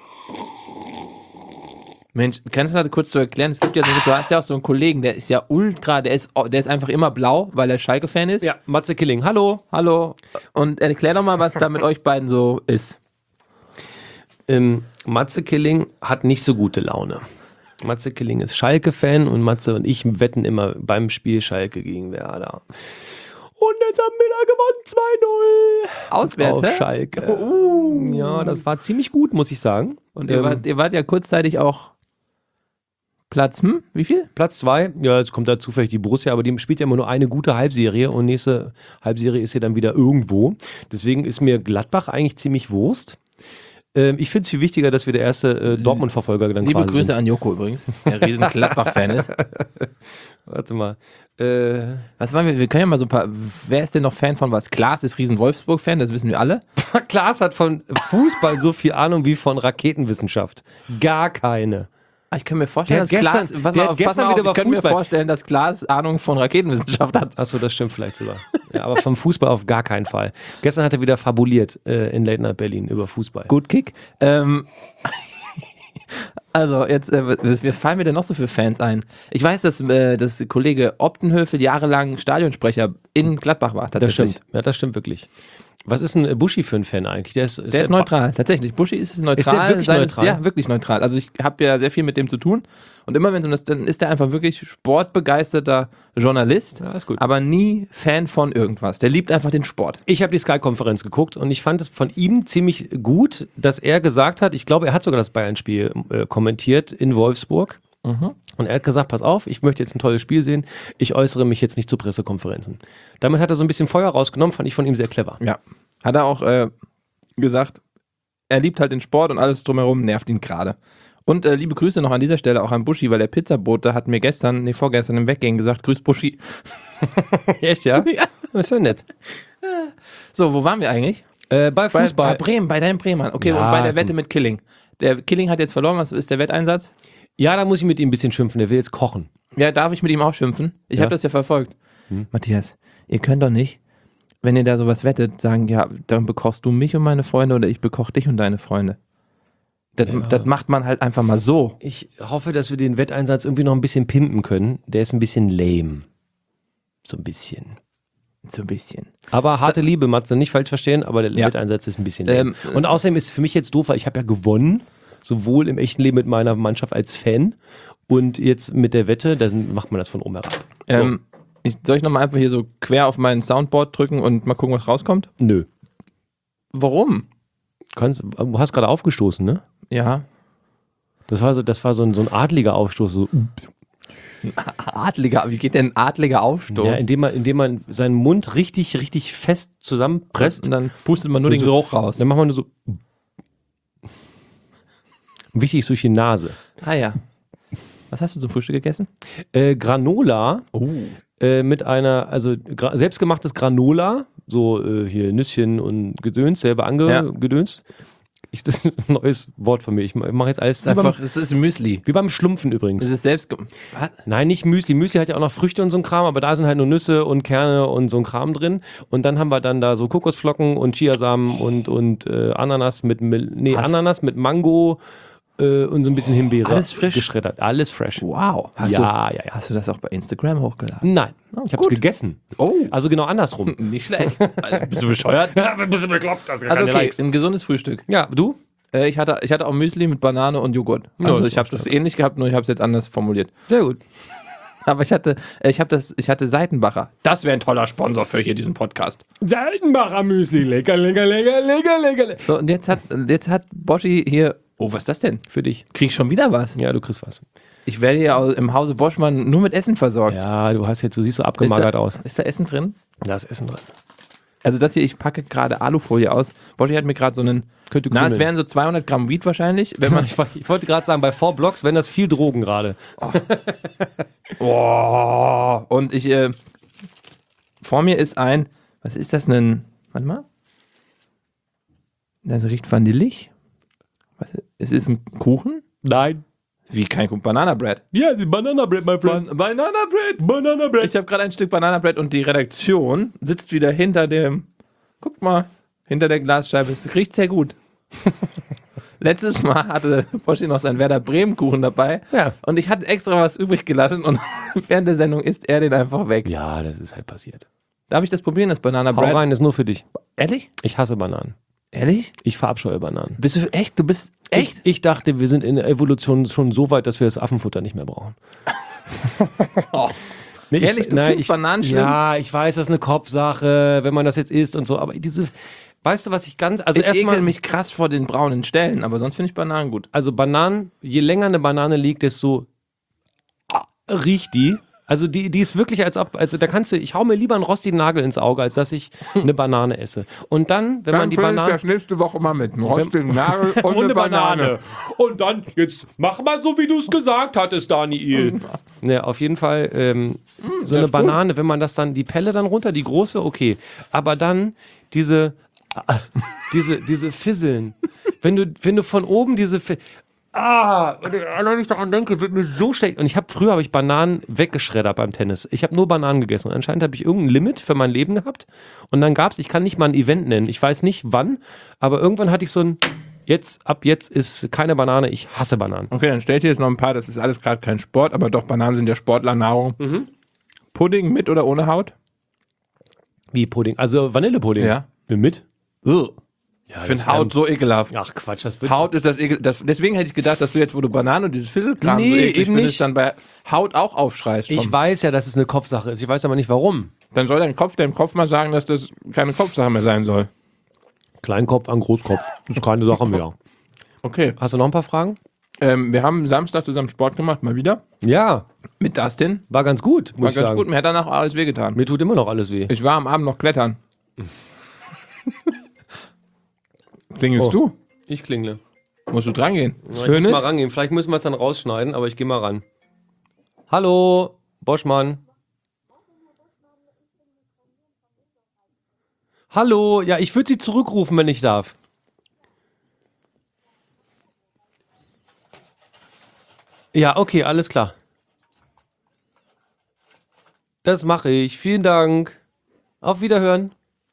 Mensch, kannst du das kurz zu erklären? Es gibt ja so, du hast ja auch so einen Kollegen, der ist ja ultra, der ist, der ist einfach immer blau, weil er Schalke-Fan ist. Ja, Matze Killing, hallo. Hallo. Und erklär doch mal, was da mit euch beiden so ist. Ähm, Matze Killing hat nicht so gute Laune. Matze Killing ist Schalke-Fan und Matze und ich wetten immer beim Spiel Schalke gegen Werder. Und jetzt haben wir da gewonnen zwei null. Auswärts, Auf hä? Schalke. Uh. Ja, das war ziemlich gut, muss ich sagen. Und ihr, Ähm, wart, ihr wart ja kurzzeitig auch Platz, hm? Wie viel? Platz zwei, ja, jetzt kommt da zufällig die Borussia, aber die spielt ja immer nur eine gute Halbserie und nächste Halbserie ist ja dann wieder irgendwo. Deswegen ist mir Gladbach eigentlich ziemlich Wurst. Ähm, ich finde es viel wichtiger, dass wir der erste äh, Dortmund-Verfolger dann Liebe quasi Grüße sind. an Joko übrigens, der riesen Gladbach-Fan ist. Warte mal. Äh, Was waren wir? Wir können ja mal so ein paar. Wer ist denn noch Fan von was? Klaas ist riesen Wolfsburg-Fan, das wissen wir alle. Klaas hat von Fußball so viel Ahnung wie von Raketenwissenschaft. Gar keine. Ah, Ich kann mir vorstellen, Der dass hat gestern- Klaas. Pass der mal hat auf, pass gestern mal auf, wieder ich über könnte mir Fußball- vorstellen, dass Klaas Ahnung von Raketenwissenschaft hat. Achso, das stimmt vielleicht sogar. Ja, aber vom Fußball auf gar keinen Fall. Gestern hat er wieder fabuliert äh, in Late Night Berlin über Fußball. Gut Kick. Ähm, also, jetzt, äh, was was fallen mir denn noch so für Fans ein? Ich weiß, dass, äh, dass Kollege Optenhöfel jahrelang Stadionsprecher in Gladbach war, Das tatsächlich. stimmt. Ja, das stimmt wirklich. Was ist ein Buschi für ein Fan eigentlich? Der ist, ist Der ist neutral, tatsächlich. Buschi ist neutral. Ist der wirklich seines, neutral? Ja, wirklich neutral. Also ich habe ja sehr viel mit dem zu tun. Und immer wenn es um das, dann ist der einfach wirklich sportbegeisterter Journalist, Ja, ist gut. aber nie Fan von irgendwas. Der liebt einfach den Sport. Ich habe die Sky-Konferenz geguckt und ich fand es von ihm ziemlich gut, dass er gesagt hat, ich glaube, er hat sogar das Bayern-Spiel äh, kommentiert in Wolfsburg. Und er hat gesagt, pass auf, ich möchte jetzt ein tolles Spiel sehen, ich äußere mich jetzt nicht zu Pressekonferenzen. Damit hat er so ein bisschen Feuer rausgenommen, fand ich von ihm sehr clever. Ja. Hat er auch äh, gesagt, er liebt halt den Sport und alles drumherum nervt ihn gerade. Und äh, liebe Grüße noch an dieser Stelle auch an Buschi, weil der Pizzabote hat mir gestern, nee, vorgestern im Weggehen gesagt, grüß Buschi. Echt, ja? Ja. Das ist ja nett. So, wo waren wir eigentlich? Äh, bei Bei, Fußball. bei Bremen, bei deinem Bremen. Okay, Ja, und bei der Wette komm. mit Killing. Der Killing hat jetzt verloren, was ist der Wetteinsatz? Ja, da muss ich mit ihm ein bisschen schimpfen, der will jetzt kochen. Ja, darf ich mit ihm auch schimpfen? Ich Ja. habe das ja verfolgt. Matthias, ihr könnt doch nicht, wenn ihr da sowas wettet, sagen, ja, dann bekochst du mich und meine Freunde oder ich bekoch dich und deine Freunde. Das, das macht man halt einfach mal so. Ich hoffe, dass wir den Wetteinsatz irgendwie noch ein bisschen pimpen können. Der ist ein bisschen lame. So ein bisschen. So ein bisschen. Aber harte Liebe, Matze, nicht falsch verstehen, aber der Ja. Wetteinsatz ist ein bisschen lame. Ähm, Und außerdem ist es für mich jetzt doof, weil ich habe ja gewonnen, sowohl im echten Leben mit meiner Mannschaft als Fan und jetzt mit der Wette, da macht man das von oben herab. So. Ähm, ich, soll ich nochmal einfach hier so quer auf mein Soundboard drücken und mal gucken, was rauskommt? Nö. Warum? Kannst, du hast gerade aufgestoßen, ne? Ja. Das war so, das war so ein, so ein adliger Aufstoß. So. Adliger, wie geht denn ein adliger Aufstoß? Ja, indem man, indem man seinen Mund richtig, richtig fest zusammenpresst. und dann pustet man nur den so- Geruch raus. Dann macht man nur so. Wichtig ist durch die Nase. Ah ja. Was hast du zum Frühstück gegessen? Äh, Granola Oh. äh, mit einer, also gra selbstgemachtes Granola, so äh, hier Nüsschen und Gedöns, selber angedöns. Ja. Ich, das ist ein neues Wort von mir. Ich mache jetzt alles Das ist wie, einfach, beim, das ist Müsli. wie beim Schlumpfen übrigens. Das ist selbst. Was? Nein, nicht Müsli. Müsli hat ja auch noch Früchte und so ein Kram, aber da sind halt nur Nüsse und Kerne und so ein Kram drin. Und dann haben wir dann da so Kokosflocken und Chiasamen und, und äh, Ananas mit, Mil nee, Was? Ananas mit Mango äh, und so ein bisschen Himbeere. alles frisch? Geschreddert. Alles fresh. Wow. Hast Ja, du, ja, ja. Hast du das auch bei Instagram hochgeladen? Nein, ich habe es gut. gegessen. Oh. Also genau andersrum. Nicht schlecht. Bist du bescheuert? Ja, ein bisschen bekloppt. Das Also okay, ein gesundes Frühstück. Ja, du? Äh, ich, hatte, ich hatte auch Müsli mit Banane und Joghurt. Ja, Also das ich habe das ähnlich gehabt, nur ich habe es jetzt anders formuliert. Sehr gut. Aber ich hatte, äh, ich habe das, ich hatte Seitenbacher. Das wäre ein toller Sponsor für hier diesen Podcast. Seidenbacher Müsli. Lecker, lecker, lecker, lecker, lecker, lecker. So, und jetzt hat, jetzt hat Boschi hier. Oh, was ist das denn? Für dich. Krieg ich schon wieder was? Ja, du kriegst was. Ich werde hier au- im Hause Boschmann nur mit Essen versorgt. Ja, du hast jetzt, du siehst so ist, abgemagert da, aus. ist da Essen drin? Da ist Essen drin. Also das hier, ich packe gerade Alufolie aus. Boschi hat mir gerade so einen. Könnte Na, es krümeln. wären so zweihundert Gramm Weed wahrscheinlich, wenn man. Ich, woll- ich wollte gerade sagen, bei vier Blocks, wenn das viel Drogen gerade. Oh, und ich, äh, vor mir ist ein, was ist das, ein, warte mal. Das riecht vanillig. Was, es ist ein Kuchen? Nein. Wie kein Kuchen? Banana Bread. Ja, die Banana Bread, my Ban Banana Bread. Banana Bread. Ich habe gerade ein Stück Banana Bread und die Redaktion sitzt wieder hinter dem, guck mal, hinter der Glasscheibe. Es riecht sehr gut. Letztes Mal hatte Boschi noch seinen Werder Bremen Kuchen dabei. Ja. Und ich hatte extra was übrig gelassen und während der Sendung isst er den einfach weg. Ja, das ist halt passiert. Darf ich das probieren, das Banana Hau Bread? rein, ist nur für dich. Ehrlich? Ich hasse Bananen. Ehrlich? Ich verabscheue Bananen. Bist du echt? Du bist echt? Ich, ich dachte, wir sind in der Evolution schon so weit, dass wir das Affenfutter nicht mehr brauchen. Oh. Nee, Ehrlich, du findest Bananen schlimm? Ja, ich weiß, das ist eine Kopfsache, wenn man das jetzt isst und so, aber diese, weißt du, was ich ganz, also Ich erstmal, ekel mich krass vor den braunen Stellen, aber sonst finde ich Bananen gut. also Bananen, je länger eine Banane liegt, desto ah, riecht die. Also die, die ist wirklich als ob, also da kannst du, ich hau mir lieber einen rostigen Nagel ins Auge, als dass ich eine Banane esse. Und dann, wenn man die Banane, nächste Woche mal mit einem rostigen Nagel und, Und eine eine Banane. Banane. Und dann, jetzt mach mal so, wie du es gesagt hattest, Daniel. ne, auf jeden Fall ähm, so eine Banane, wenn man das dann, die Pelle dann runter, die große, okay. Aber dann diese, ah, diese, diese Fisseln. Wenn du, wenn du von oben diese Fi Ah, wenn ich daran denke, wird mir so schlecht. Und ich habe früher habe ich Bananen weggeschreddert beim Tennis. Ich habe nur Bananen gegessen. Und anscheinend habe ich irgendein Limit für mein Leben gehabt. Und dann gab es, ich kann nicht mal ein Event nennen. Ich weiß nicht wann, aber irgendwann hatte ich so ein, jetzt, ab jetzt ist keine Banane, ich hasse Bananen. Okay, dann stellt ihr jetzt noch ein paar, das ist alles gerade kein Sport, aber doch, Bananen sind ja Sportlernahrung. Pudding mit oder ohne Haut? Wie Pudding? Also Vanillepudding? Ja. Mit? Ugh. Ja, Ich finde das kann- Haut so ekelhaft. Ach Quatsch, das wird. Haut ist das ekel. Das, deswegen hätte ich gedacht, dass du jetzt, wo du Banane und dieses Viertelkram Nee, so eklig eben findest, nicht. dann bei Haut auch aufschreist. Ich vom- weiß ja, dass es eine Kopfsache ist. Ich weiß aber nicht warum. Dann soll dein Kopf dem Kopf mal sagen, dass das keine Kopfsache mehr sein soll. Kleinkopf an Großkopf. Das ist keine Sache mehr. Okay. Hast du noch ein paar Fragen? Ähm, wir haben Samstag zusammen Sport gemacht, mal wieder. Ja, Mit Dustin. war ganz gut, muss War ich ganz sagen. gut. Mir hat danach alles wehgetan. Mir tut immer noch alles weh. Ich war am Abend noch klettern. Klingelst Oh. du? Ich klingle. Musst du dran gehen? Ja, ich Schön muss mal ist. rangehen. Vielleicht müssen wir es dann rausschneiden, aber ich gehe mal ran. Hallo, Boschmann. Hallo, ja, ich würde Sie zurückrufen, wenn ich darf. Ja, okay, alles klar. Das mache ich. Vielen Dank. Auf Wiederhören.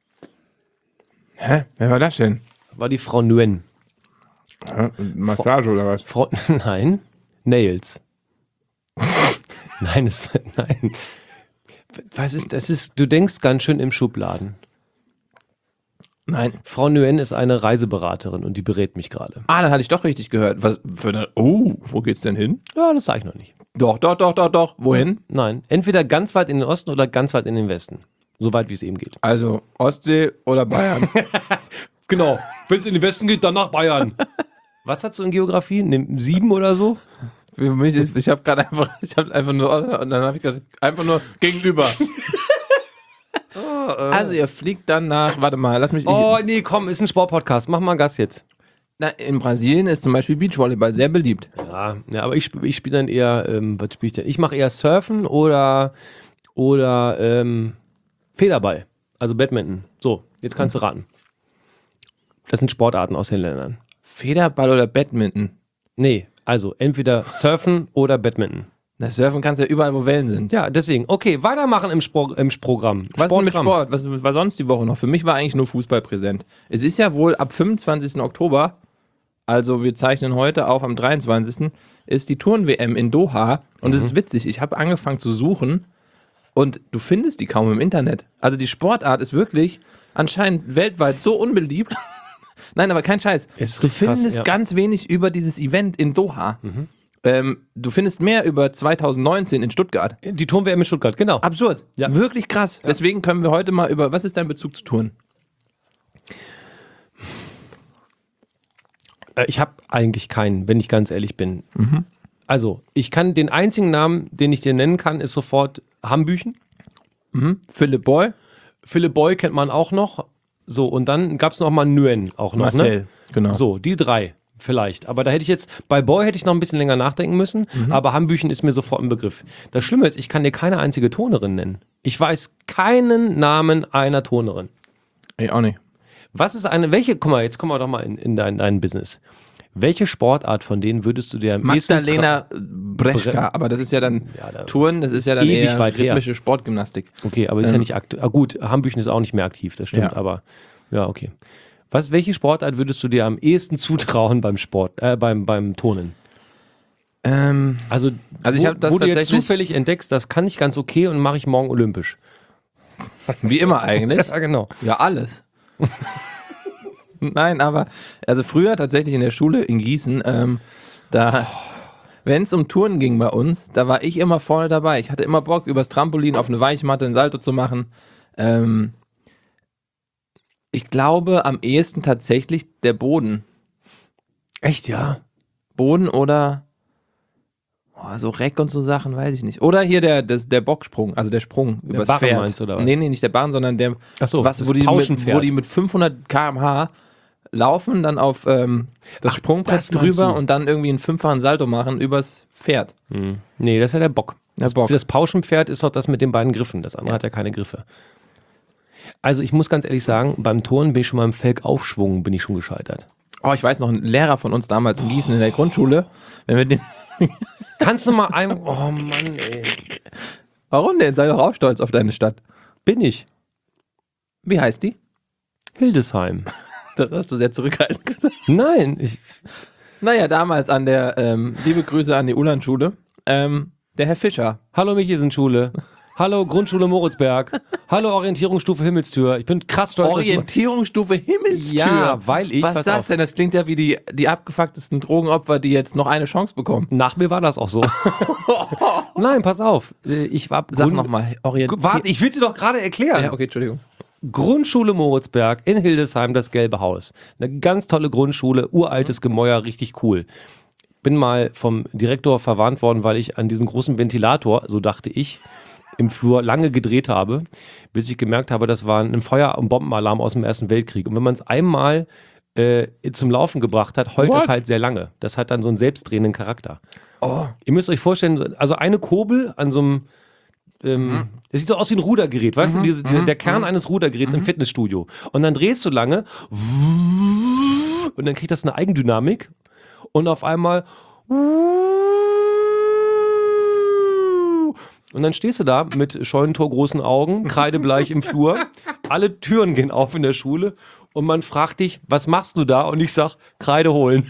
Hä? Wer war das denn? War die Frau Nguyen. Hä? Massage oder was? Frau, nein, Nails. nein, es, nein. Was ist, das ist, du denkst ganz schön im Schubladen. Nein. Frau Nguyen ist eine Reiseberaterin und die berät mich gerade. Ah, dann hatte ich doch richtig gehört. Was für eine. Oh, wo geht's denn hin? Ja, das sage ich noch nicht. Doch, doch, doch, doch, doch. Wohin? Nein, entweder ganz weit in den Osten oder ganz weit in den Westen. So weit, wie es eben geht. Also Ostsee oder Bayern? Genau. Wenn es in den Westen geht, dann nach Bayern. Was hast du in Geografie? Nimm sieben oder so? Für mich ist, ich habe gerade einfach, ich habe einfach nur, und dann habe ich gerade einfach nur gegenüber. Also ihr fliegt dann nach, warte mal, lass mich, Oh, ich, nee, komm, ist ein Sportpodcast. Mach mal Gas jetzt. na, in Brasilien ist zum Beispiel Beachvolleyball sehr beliebt. Ja, ja aber ich, sp- ich spiele dann eher, ähm, was spiele ich denn? Ich mache eher Surfen oder, oder ähm, Federball. Also Badminton. So, jetzt kannst du raten. Das sind Sportarten aus den Ländern. Federball oder Badminton? Nee, also entweder Surfen oder Badminton. Das Surfen kannst du ja überall, wo Wellen sind. Ja, deswegen. Okay, weitermachen im, Spro im Programm. Was ist denn mit Sportgramm. Sport? Was war sonst die Woche noch? Für mich war eigentlich nur Fußball präsent. Es ist ja wohl ab fünfundzwanzigsten Oktober, also wir zeichnen heute auf am dreiundzwanzigsten ist die Turn-W M in Doha. Und es ist witzig, ich habe angefangen zu suchen und du findest die kaum im Internet. Also die Sportart ist wirklich anscheinend weltweit so unbeliebt. Nein, aber kein Scheiß. Ist Du richtig krass, findest ja. ganz wenig über dieses Event in Doha. Ähm, du findest mehr über zweitausendneunzehn in Stuttgart. Die Turn-W M in Stuttgart, genau. Absurd. Ja. Wirklich krass. Deswegen können wir heute mal über, was ist dein Bezug zu Touren? Äh, Ich habe eigentlich keinen, wenn ich ganz ehrlich bin. Also, ich kann den einzigen Namen, den ich dir nennen kann, ist sofort Hambüchen. Philipp Boy? Philipp Boy kennt man auch noch. So, und dann gab es noch mal Nguyen auch noch. Marcel, Ne? genau. So, die drei vielleicht. Aber da hätte ich jetzt, bei Boy hätte ich noch ein bisschen länger nachdenken müssen, aber Hambüchen ist mir sofort ein Begriff. Das Schlimme ist, ich kann dir keine einzige Turnerin nennen. Ich weiß keinen Namen einer Turnerin. Ich auch nicht. Was ist eine, welche, guck mal, jetzt kommen wir doch mal in, in dein, dein Business. Welche Sportart von denen würdest du dir am ehesten Magdalena Breschka, aber das ist ja dann Ja, da- Touren, das ist ja dann ewig eher weit her. rhythmische Sportgymnastik. Okay, aber ist ja Ähm. nicht aktiv. Ah, gut, Hambüchen ist auch nicht mehr aktiv, das stimmt, Ja. aber ja, okay. Was, welche Sportart würdest du dir am ehesten zutrauen beim Sport, äh, beim, beim Turnen? Ähm, Also, Also ich wo, hab das wo du jetzt tatsächlich- zufällig entdeckst, das kann ich ganz okay und mache ich morgen olympisch. wie immer eigentlich. Ja, genau. Ja, alles. Nein, aber also früher tatsächlich in der Schule in Gießen, ähm, da, wenn es um Touren ging bei uns, da war ich immer vorne dabei. Ich hatte immer Bock, übers Trampolin auf eine Weichmatte ein Salto zu machen. Ähm, ich glaube am ehesten tatsächlich der Boden. Echt, ja? Boden oder oh, so Reck und so Sachen, weiß ich nicht. Oder hier der, das, der Bocksprung, also der Sprung übers Barren Pferd. meinst du, oder was? Nee, nee, nicht der Bahn, sondern der, Ach so, was, das wo, die mit, Pauschenpferd. wo die mit fünfhundert Kilometer pro Stunde laufen, dann auf ähm, das Ach, Sprungbrett das meinst drüber du. und dann irgendwie einen fünffachen Salto machen übers Pferd. Hm. Nee, das ist ja der Bock. Der Das, Bock. Für das Pauschenpferd ist doch das mit den beiden Griffen. Das andere hat ja keine Griffe. Also ich muss ganz ehrlich sagen, beim Turnen bin ich schon mal im Felgaufschwung bin ich schon gescheitert. Oh, ich weiß noch, ein Lehrer von uns damals in Gießen in der Grundschule, wenn wir den, Kannst du mal ein... Oh Mann, ey. warum denn? Sei doch auch stolz auf deine Stadt. Bin ich. Wie heißt die? Hildesheim. Das hast du sehr zurückhaltend gesagt. Nein, ich... Naja, damals an der, ähm, liebe Grüße an die Ulandschule, ähm, der Herr Fischer. Hallo Michi, sind Schule. Hallo Grundschule Moritzberg. Hallo Orientierungsstufe Himmelstür. Ich bin krass stolz. dass ich- Orientierungsstufe Himmelstür. Ja, weil ich- Was pass ist das auf. denn? Das klingt ja wie die, die abgefucktesten Drogenopfer, die jetzt noch eine Chance bekommen. Nach mir war das auch so. Nein, pass auf. Äh, Ich war Sag Grund- nochmal, Orientierung. Warte, ich will sie doch gerade erklären. Ja, okay, Entschuldigung. Grundschule Moritzberg in Hildesheim, das Gelbe Haus. Eine ganz tolle Grundschule, uraltes Gemäuer, richtig cool. Bin mal vom Direktor verwarnt worden, weil ich an diesem großen Ventilator, so dachte ich, im Flur lange gedreht habe, bis ich gemerkt habe, das war ein Feuer- und Bombenalarm aus dem Ersten Weltkrieg. Und wenn man es einmal äh, zum Laufen gebracht hat, heult das halt sehr lange. Das hat dann so einen selbstdrehenden Charakter. Oh. Ihr müsst euch vorstellen, also eine Kurbel an so einem ähm, das sieht so aus wie ein Rudergerät, weißt du, diese, diese, der Kern eines Rudergeräts im Fitnessstudio. Und dann drehst du lange und dann kriegt das eine Eigendynamik und auf einmal und dann stehst du da mit scheunentorgroßen Augen, kreidebleich im Flur, alle Türen gehen auf in der Schule und man fragt dich, was machst du da? Und ich sag, Kreide holen.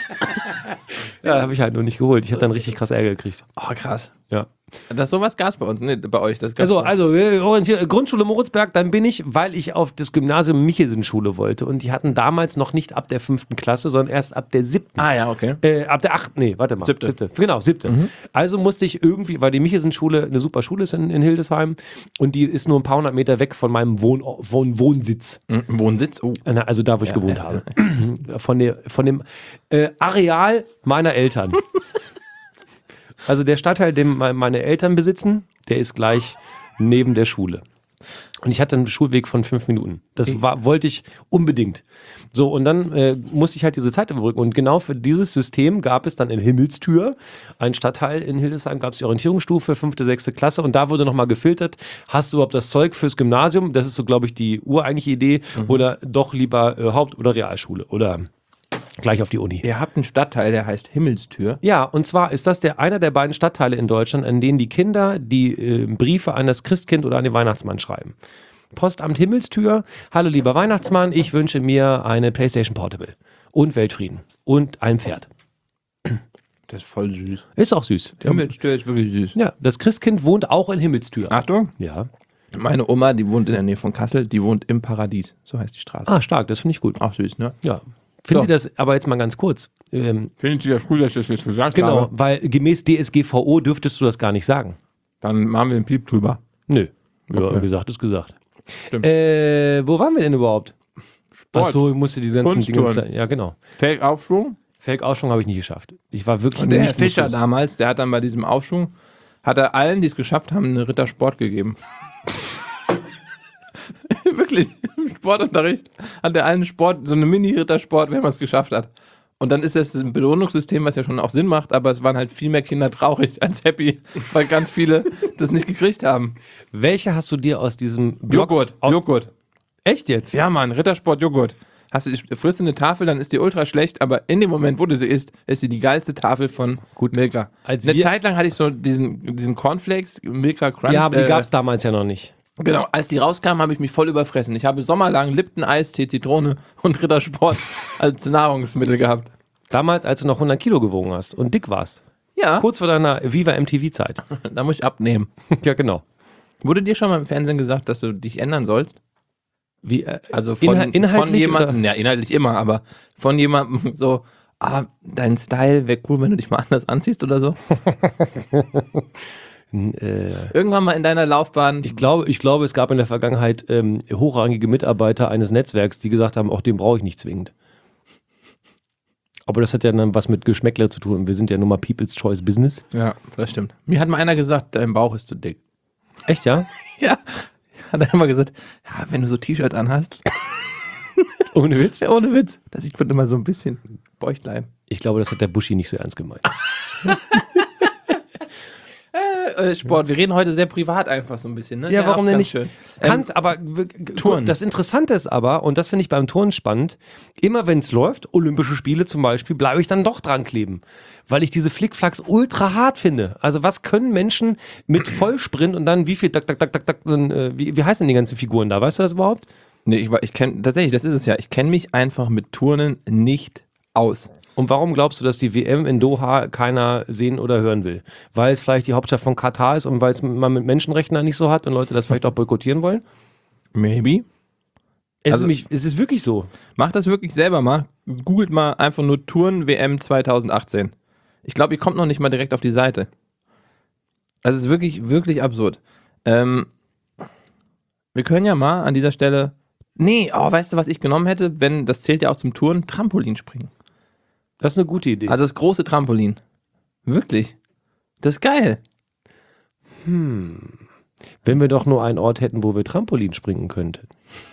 Ja, habe ich halt nur nicht geholt. Ich habe dann richtig krass Ärger gekriegt. Oh, krass. Ja. Das sowas gab's bei uns, ne, bei euch. Das gab's Also, bei uns. also äh, orientiert- Grundschule Moritzberg, dann bin ich, weil ich auf das Gymnasium Michelsen-Schule wollte. Und die hatten damals noch nicht ab der fünften Klasse, sondern erst ab der siebten. Ah ja, okay. Äh, ab der achten, nee, warte mal. Siebte. Genau, siebte. Also musste ich irgendwie, weil die Michelsen-Schule eine super Schule ist in, in Hildesheim und die ist nur ein paar hundert Meter weg von meinem Wohn Wohn Wohnsitz. Mhm. Wohnsitz? Oh. Na, Also da, wo ich gewohnt habe. Von, der, von dem äh, Areal meiner Eltern. Also der Stadtteil, den me- meine Eltern besitzen, der ist gleich neben der Schule. Und ich hatte einen Schulweg von fünf Minuten. Das war, wollte ich unbedingt. So, und dann äh, musste ich halt diese Zeit überbrücken. Und genau für dieses System gab es dann in Himmelstür, ein Stadtteil in Hildesheim, gab es die Orientierungsstufe, fünfte, sechste Klasse. Und da wurde nochmal gefiltert, hast du überhaupt das Zeug fürs Gymnasium? Das ist so, glaube ich, die ureigentliche Idee. Oder doch lieber äh, Haupt- oder Realschule. Oder gleich auf die Uni. Ihr habt einen Stadtteil, der heißt Himmelstür. Ja, und zwar ist das der, einer der beiden Stadtteile in Deutschland, an denen die Kinder die äh, Briefe an das Christkind oder an den Weihnachtsmann schreiben. Postamt Himmelstür, hallo lieber Weihnachtsmann, ich wünsche mir eine PlayStation Portable und Weltfrieden und ein Pferd. Das ist voll süß. Ist auch süß. Himmelstür ist wirklich süß. Ja, das Christkind wohnt auch in Himmelstür. Achtung. Ja. Meine Oma, die wohnt in der Nähe von Kassel, die wohnt im Paradies. So heißt die Straße. Ah, stark, das finde ich gut. Auch süß, ne? Ja. Finden So. Sie das aber jetzt mal ganz kurz? Ähm, Finden Sie das gut, dass ich das jetzt gesagt genau, habe? weil gemäß D S G V O dürftest du das gar nicht sagen. Dann machen wir einen Piep drüber. Nö. Ja, Okay. gesagt ist gesagt. Stimmt. Äh, wo waren wir denn überhaupt? Sport. Ach so, ich musste die ganzen Kunstturnen. Dinge. Ja, genau. Feldaufschwung. Felgausschwung habe ich nicht geschafft. Ich war wirklich Und der Herr nicht Fischer nutzlos. damals, der hat dann bei diesem Aufschwung, hat er allen, die es geschafft haben, eine Rittersport gegeben. Wirklich, im Sportunterricht hat er allen Sport, so eine Mini-Rittersport, wenn man es geschafft hat. Und dann ist das ein Belohnungssystem, was ja schon auch Sinn macht, aber es waren halt viel mehr Kinder traurig als happy, weil ganz viele das nicht gekriegt haben. Welche hast du dir aus diesem Blog Joghurt, aus- Joghurt. Echt jetzt? Ja, Mann, Rittersport Joghurt. Hast du, frisst du eine Tafel, dann ist die ultra schlecht, aber in dem Moment, wo du sie isst, ist sie die geilste Tafel von Gut Milka. Als eine wir- Zeit lang hatte ich so diesen, diesen Cornflakes, Milka Crunch. Ja, aber die äh, gab es damals ja noch nicht. Genau, als die rauskamen, habe ich mich voll überfressen. Ich habe sommerlang Lipton, Eistee, Zitrone und Rittersport als Nahrungsmittel gehabt. Damals, als du noch hundert Kilo gewogen hast und dick warst. Ja, Kurz vor deiner Viva M T V-Zeit. da muss ich abnehmen. Ja, genau. Wurde dir schon mal im Fernsehen gesagt, dass du dich ändern sollst? Wie, äh, Also von, inhal- inhaltlich von jemandem, oder? ja, inhaltlich immer, aber von jemandem so, ah, dein Style wäre cool, wenn du dich mal anders anziehst oder so. Äh, Irgendwann mal in deiner Laufbahn. ich, glaube, ich glaube, es gab in der Vergangenheit ähm, hochrangige Mitarbeiter eines Netzwerks, die gesagt haben, auch den brauche ich nicht zwingend. Aber das hat ja dann was mit Geschmäckler zu tun. Wir sind ja nun mal People's Choice Business. Ja, das stimmt. Mir hat mal einer gesagt, dein Bauch ist zu dick. Echt, ja? Ja. Hat er immer gesagt, ja, wenn du so T-Shirts anhast. Ohne Witz? Ja, ohne Witz. Das sieht man immer so ein bisschen Bäuchlein. Ich glaube, das hat der Buschi nicht so ernst gemeint. Äh, Sport, wir reden heute sehr privat einfach so ein bisschen, ne? Ja, warum auch denn ganz nicht? Schön. Kann's aber, w- g- Turnen. das Interessante ist aber, und das finde ich beim Turnen spannend, immer wenn es läuft, Olympische Spiele zum Beispiel, bleibe ich dann doch dran kleben. Weil ich diese Flickflacks ultra hart finde. Also was können Menschen mit Vollsprint und dann wie viel, tak, tak, tak, tak, tak, dann, äh, wie, wie heißen die ganzen Figuren da? Weißt du das überhaupt? Nee, ich, wa- ich kenne, tatsächlich, das ist es ja. Ich kenne mich einfach mit Turnen nicht aus. Und warum glaubst du, dass die W M in Doha keiner sehen oder hören will? Weil es vielleicht die Hauptstadt von Katar ist und weil es man mit Menschenrechten da nicht so hat und Leute das vielleicht auch boykottieren wollen? Maybe. Es, Also- ist, mich, es ist wirklich so. Macht das wirklich selber mal. Googelt mal einfach nur Touren-W M zwanzig achtzehn. Ich glaube, ihr kommt noch nicht mal direkt auf die Seite. Das ist wirklich, wirklich absurd. Ähm, wir können ja mal an dieser Stelle. Nee, oh, weißt du, was ich genommen hätte, wenn, das zählt ja auch zum Touren, Trampolin springen. Das ist eine gute Idee. Also das große Trampolin. Wirklich. Das ist geil. Wenn wir doch nur einen Ort hätten, wo wir Trampolin springen könnten.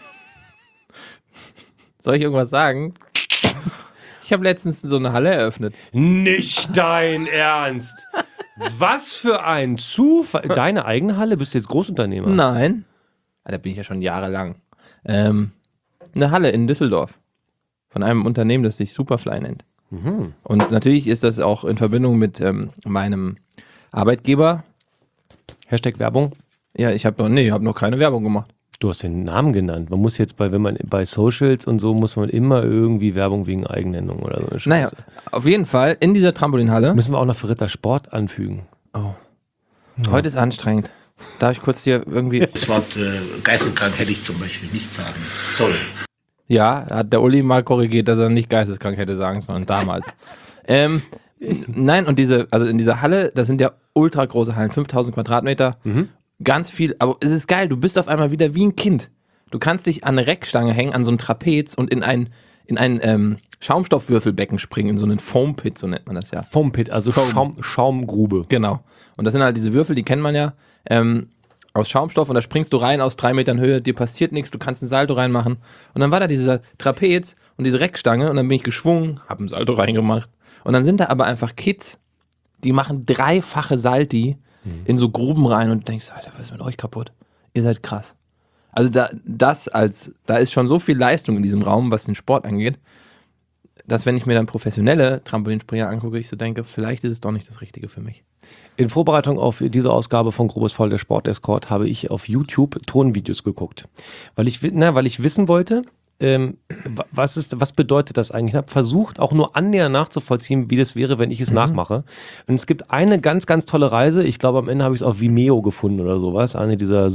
Soll ich irgendwas sagen? Ich habe letztens so eine Halle eröffnet. Nicht dein Ernst! Was für ein Zufall. Deine eigene Halle? Bist du jetzt Großunternehmer? Nein. Ah, da bin ich ja schon jahrelang. Ähm, eine Halle in Düsseldorf. Von einem Unternehmen, das sich Superfly nennt. Mhm. Und natürlich ist das auch in Verbindung mit ähm, meinem Arbeitgeber. Hashtag Werbung. Ja, ich habe noch, nee, ich habe noch keine Werbung gemacht. Du hast den Namen genannt. Man muss jetzt bei, wenn man bei Socials und so, muss man immer irgendwie Werbung wegen Eigennennung oder so eine Scheiße. Naja, auf jeden Fall in dieser Trampolinhalle. Müssen wir auch noch für Ritter Sport anfügen. Oh. Heute ist anstrengend. Darf ich kurz hier irgendwie. Das Wort äh, geisteskrank hätte ich zum Beispiel nicht sagen sollen. Ja, hat der Uli mal korrigiert, dass er nicht geisteskrank hätte sagen sollen, damals. ähm, nein, und diese, also in dieser Halle, das sind ja ultra große Hallen, fünftausend Quadratmeter, Mhm. ganz viel, aber es ist geil, du bist auf einmal wieder wie ein Kind. Du kannst dich an eine Reckstange hängen, an so ein Trapez und in ein, in ein ähm, Schaumstoffwürfelbecken springen, in so einen Foam-Pit, so nennt man das ja. Foam-Pit, also Schaum, Schaumgrube. Genau. Und das sind halt diese Würfel, die kennt man ja, ähm, aus Schaumstoff und da springst du rein aus drei Metern Höhe, dir passiert nichts, du kannst ein Salto reinmachen. Und dann war da dieser Trapez und diese Reckstange und dann bin ich geschwungen, hab ein Salto reingemacht. Und dann sind da aber einfach Kids, die machen dreifache Salti in so Gruben rein und du denkst, Alter, was ist mit euch kaputt? Ihr seid krass. Also da, das als, da ist schon so viel Leistung in diesem Raum, was den Sport angeht, dass wenn ich mir dann professionelle Trampolinspringer angucke, ich so denke, vielleicht ist es doch nicht das Richtige für mich. In Vorbereitung auf diese Ausgabe von Grobes Voll, der Sport-Escort, habe ich auf YouTube Tonvideos geguckt. Weil ich, wi- na, weil ich wissen wollte, ähm, wa- was, ist, was bedeutet das eigentlich? Ich habe versucht, auch nur annähernd nachzuvollziehen, wie das wäre, wenn ich es nachmache. Und es gibt eine ganz, ganz tolle Reise. Ich glaube, am Ende habe ich es auf Vimeo gefunden oder sowas. Eine dieser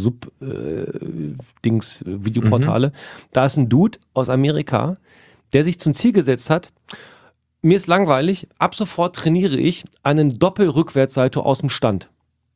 Sub-Dings-Videoportale. Da ist ein Dude aus Amerika, der sich zum Ziel gesetzt hat, mir ist langweilig, ab sofort trainiere ich einen Doppelrückwärtssalto aus dem Stand.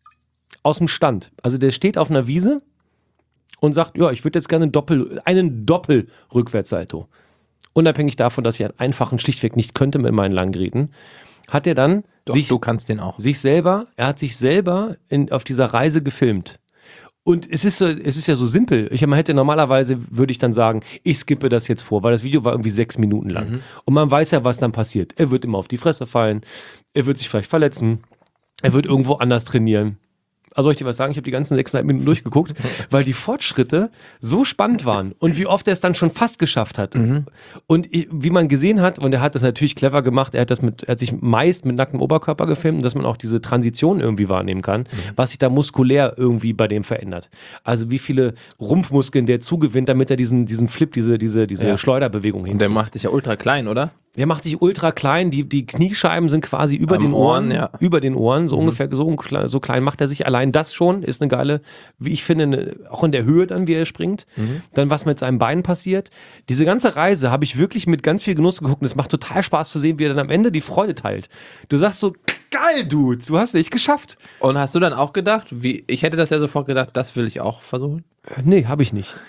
Aus dem Stand. Also der steht auf einer Wiese und sagt, ja, ich würde jetzt gerne einen Doppel, einen Doppelrückwärtssalto. Unabhängig davon, dass ich einen einfachen schlichtweg nicht könnte mit meinen Langgeräten, hat er dann Doch, sich, du kannst den auch. sich selber, er hat sich selber in, auf dieser Reise gefilmt. Und es ist, so, es ist ja so simpel. Ich, man hätte normalerweise, würde ich dann sagen, ich skippe das jetzt vor, weil das Video war irgendwie sechs Minuten lang. Mhm. Und man weiß ja, was dann passiert. Er wird immer auf die Fresse fallen, er wird sich vielleicht verletzen, er wird irgendwo anders trainieren. Also soll ich dir was sagen? Ich habe die ganzen sechseinhalb Minuten durchgeguckt, weil die Fortschritte so spannend waren und wie oft er es dann schon fast geschafft hat. Und i- wie man gesehen hat, und er hat das natürlich clever gemacht, er hat das mit, er hat sich meist mit nacktem Oberkörper gefilmt, dass man auch diese Transition irgendwie wahrnehmen kann, was sich da muskulär irgendwie bei dem verändert. Also wie viele Rumpfmuskeln der zugewinnt, damit er diesen, diesen Flip, diese, diese, diese Ja. Schleuderbewegung Und der hinkriegt. macht dich ja ultra klein, oder? Der macht sich ultra klein, die, die Kniescheiben sind quasi über Am den Ohren, Ohren, ja. über den Ohren, so ungefähr, so, unkle- so klein macht er sich. Allein das schon ist eine geile, wie ich finde, eine, auch in der Höhe dann, wie er springt. Dann was mit seinem Bein passiert. Diese ganze Reise habe ich wirklich mit ganz viel Genuss geguckt und es macht total Spaß zu sehen, wie er dann am Ende die Freude teilt. Du sagst so, geil, Dude, du hast es echt geschafft. Und hast du dann auch gedacht, wie, ich hätte das ja sofort gedacht, das will ich auch versuchen. Äh, Nee, habe ich nicht.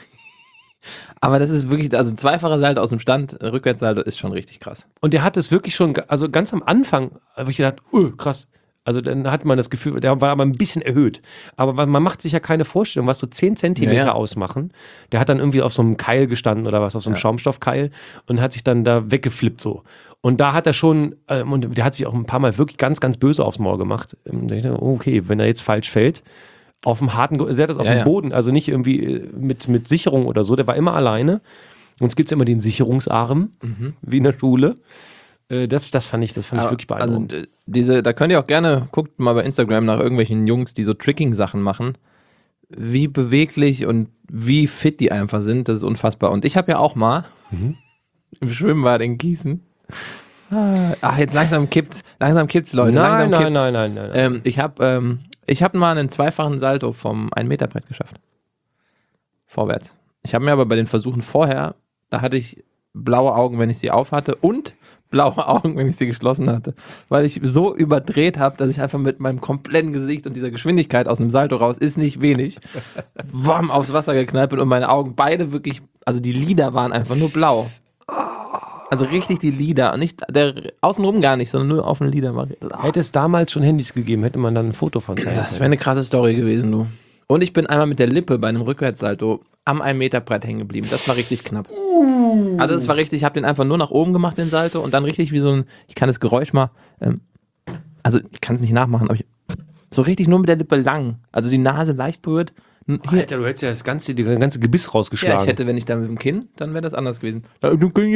Aber das ist wirklich, also ein zweifacher Salto aus dem Stand, Rückwärtssalto ist schon richtig krass. Und der hat es wirklich schon, also ganz am Anfang habe ich gedacht, oh, krass. Also dann hat man das Gefühl, der war aber ein bisschen erhöht. Aber man macht sich ja keine Vorstellung, was so zehn Zentimeter Ja, ja. ausmachen. Der hat dann irgendwie auf so einem Keil gestanden oder was, auf so einem Schaumstoffkeil und hat sich dann da weggeflippt so. Und da hat er schon, ähm, und der hat sich auch ein paar Mal wirklich ganz, ganz böse aufs Maul gemacht. Ähm, da dachte ich, okay, wenn er jetzt falsch fällt, auf dem harten, er hat das auf Ja, dem ja. Boden, also nicht irgendwie äh, mit, mit Sicherung oder so, der war immer alleine. Und es gibt immer den Sicherungsarm, wie in der Schule. Äh, Das, das fand ich, das fand ich wirklich Also beeindruckend. äh, diese, da könnt ihr auch gerne, guckt mal bei Instagram nach irgendwelchen Jungs, die so Tricking-Sachen machen. Wie beweglich und wie fit die einfach sind, das ist unfassbar. Und ich habe ja auch mal im Schwimmbad in Gießen Ach, jetzt langsam kippt's, langsam kippt's, Leute. Nein, langsam nein, kippt's. nein, nein, nein, nein. Ähm, ich habe ähm, ich hab mal einen zweifachen Salto vom ein Meter Brett geschafft. Vorwärts. Ich habe mir aber bei den Versuchen vorher, da hatte ich blaue Augen, wenn ich sie auf hatte und blaue Augen, wenn ich sie geschlossen hatte. Weil ich so überdreht habe, dass ich einfach mit meinem kompletten Gesicht und dieser Geschwindigkeit aus einem Salto raus, ist nicht wenig, wam, aufs Wasser geknallt bin und meine Augen beide wirklich, also die Lider waren einfach nur blau. Also richtig die Lider, nicht der außenrum gar nicht, sondern nur auf den Lider. Hätte es damals schon Handys gegeben, hätte man dann ein Foto von zeigen Das wäre eine krasse Story gewesen, du. Und ich bin einmal mit der Lippe bei einem Rückwärtssalto am ein Meter Brett hängen geblieben. Das war richtig knapp. Also das war richtig, ich habe den einfach nur nach oben gemacht, den Salto, und dann richtig wie so ein, ich kann das Geräusch mal, ähm, also ich kann es nicht nachmachen, aber ich, so richtig nur mit der Lippe lang, also die Nase leicht berührt. Hier. Alter, du hättest ja das ganze, die ganze Gebiss rausgeschlagen. Ja, ich hätte, wenn ich da mit dem Kinn, dann wäre das anders gewesen. Das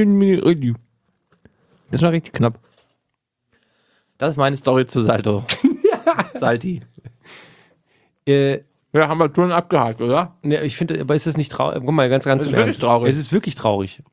war richtig knapp. Das ist meine Story zu Salto. Salti. Äh, Ja, haben wir schon abgehakt, oder? ne, ich finde, aber ist es nicht traurig? Guck mal, ganz, ganz Es ist im wirklich Ernst. traurig. Es ist wirklich traurig.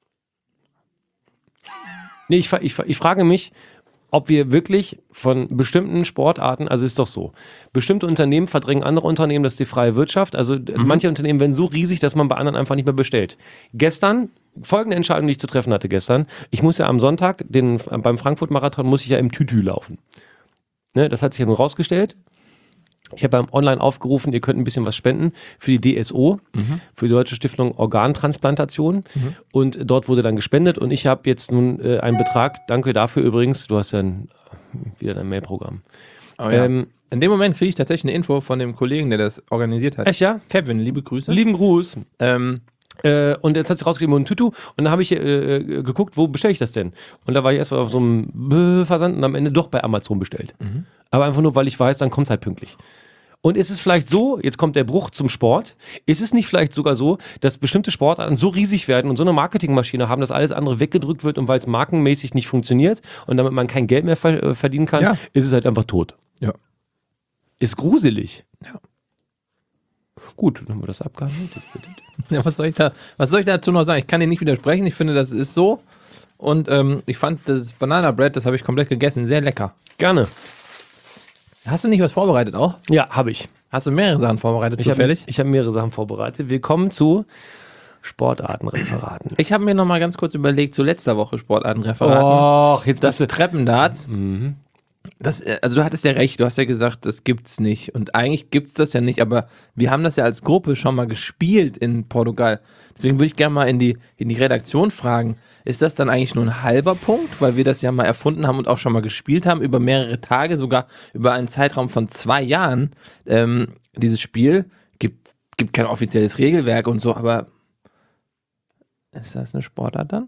Nee, ich, fra- ich, fra- ich frage mich, ob wir wirklich von bestimmten Sportarten, also ist doch so, bestimmte Unternehmen verdrängen andere Unternehmen, das ist die freie Wirtschaft. Also mhm. manche Unternehmen werden so riesig, dass man bei anderen einfach nicht mehr bestellt. Gestern, folgende Entscheidung, die ich zu treffen hatte gestern, ich muss ja am Sonntag, den, beim Frankfurt-Marathon muss ich ja im Tütü laufen. Ne, das hat sich ja nun rausgestellt. Ich habe beim Online aufgerufen, ihr könnt ein bisschen was spenden für die D S O, mhm. für die Deutsche Stiftung Organtransplantation. Mhm. Und dort wurde dann gespendet und ich habe jetzt nun äh, einen Betrag, danke dafür übrigens, du hast ja ein, wieder dein Mailprogramm. Oh ja. ähm, In dem Moment kriege ich tatsächlich eine Info von dem Kollegen, der das organisiert hat. Echt, ja? Kevin, liebe Grüße. Lieben Gruß. Ähm, Äh, und jetzt hat sich rausgegeben, ein Tutu. Und dann habe ich äh, äh, geguckt, wo bestelle ich das denn? Und da war ich erstmal auf so einem B- Versand und am Ende doch bei Amazon bestellt. Mhm. Aber einfach nur, weil ich weiß, dann kommt es halt pünktlich. Und ist es vielleicht so, jetzt kommt der Bruch zum Sport, ist es nicht vielleicht sogar so, dass bestimmte Sportarten so riesig werden und so eine Marketingmaschine haben, dass alles andere weggedrückt wird und weil es markenmäßig nicht funktioniert und damit man kein Geld mehr ver- äh, verdienen kann, Ja. ist es halt einfach tot. Ja. Ist gruselig. Ja. Gut, dann haben wir das abgehandelt. Ja, was soll ich da, was soll ich dazu noch sagen? Ich kann dir nicht widersprechen. Ich finde, das ist so. Und ähm, ich fand das Banana Bread, das habe ich komplett gegessen, sehr lecker. Gerne. Hast du nicht was vorbereitet auch? Ja, habe ich. Hast du mehrere Sachen vorbereitet, Ich habe zufällig? ich hab mehrere Sachen vorbereitet. Wir kommen zu Sportartenreferaten. Ich habe mir noch mal ganz kurz überlegt, zu letzter Woche Sportartenreferaten. Och, jetzt Das bist du... Treppendarts, Mhm. das, äh, also du hattest ja recht, du hast ja gesagt, das gibt's nicht. Und eigentlich gibt's das ja nicht, aber wir haben das ja als Gruppe schon mal gespielt in Portugal. Deswegen würde ich gerne mal in die, in die Redaktion fragen, ist das dann eigentlich nur ein halber Punkt, weil wir das ja mal erfunden haben und auch schon mal gespielt haben, über mehrere Tage, sogar über einen Zeitraum von zwei Jahren. Ähm, dieses Spiel gibt, gibt kein offizielles Regelwerk und so, aber ist das eine Sportart dann?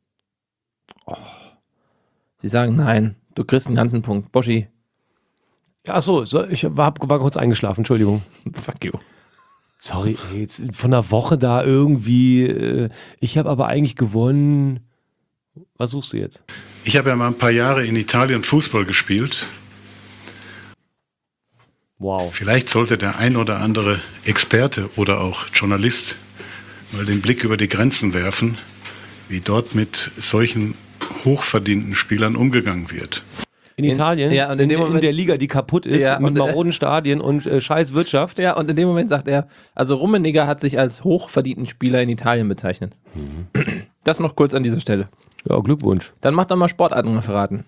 Oh. Sie sagen nein. Du kriegst einen ganzen Punkt. Boschi. Achso, so, ich war, war kurz eingeschlafen, Entschuldigung. Fuck you. Sorry, ey, jetzt von einer Woche da irgendwie. Äh, ich habe aber eigentlich gewonnen. Was suchst du jetzt? Ich habe ja mal ein paar Jahre in Italien Fußball gespielt. Wow. Vielleicht sollte der ein oder andere Experte oder auch Journalist mal den Blick über die Grenzen werfen, wie dort mit solchen hochverdienten Spielern umgegangen wird. In, In- Italien? ja, und in in, dem in Moment- der Liga, die kaputt ist, Ja, mit und, äh, maroden Stadien und äh, scheiß Wirtschaft. Ja, und in dem Moment sagt er, also Rummenigge hat sich als hochverdienten Spieler in Italien bezeichnet. Das noch kurz an dieser Stelle. Ja, Glückwunsch. Dann macht doch mal Sportartenreferaten.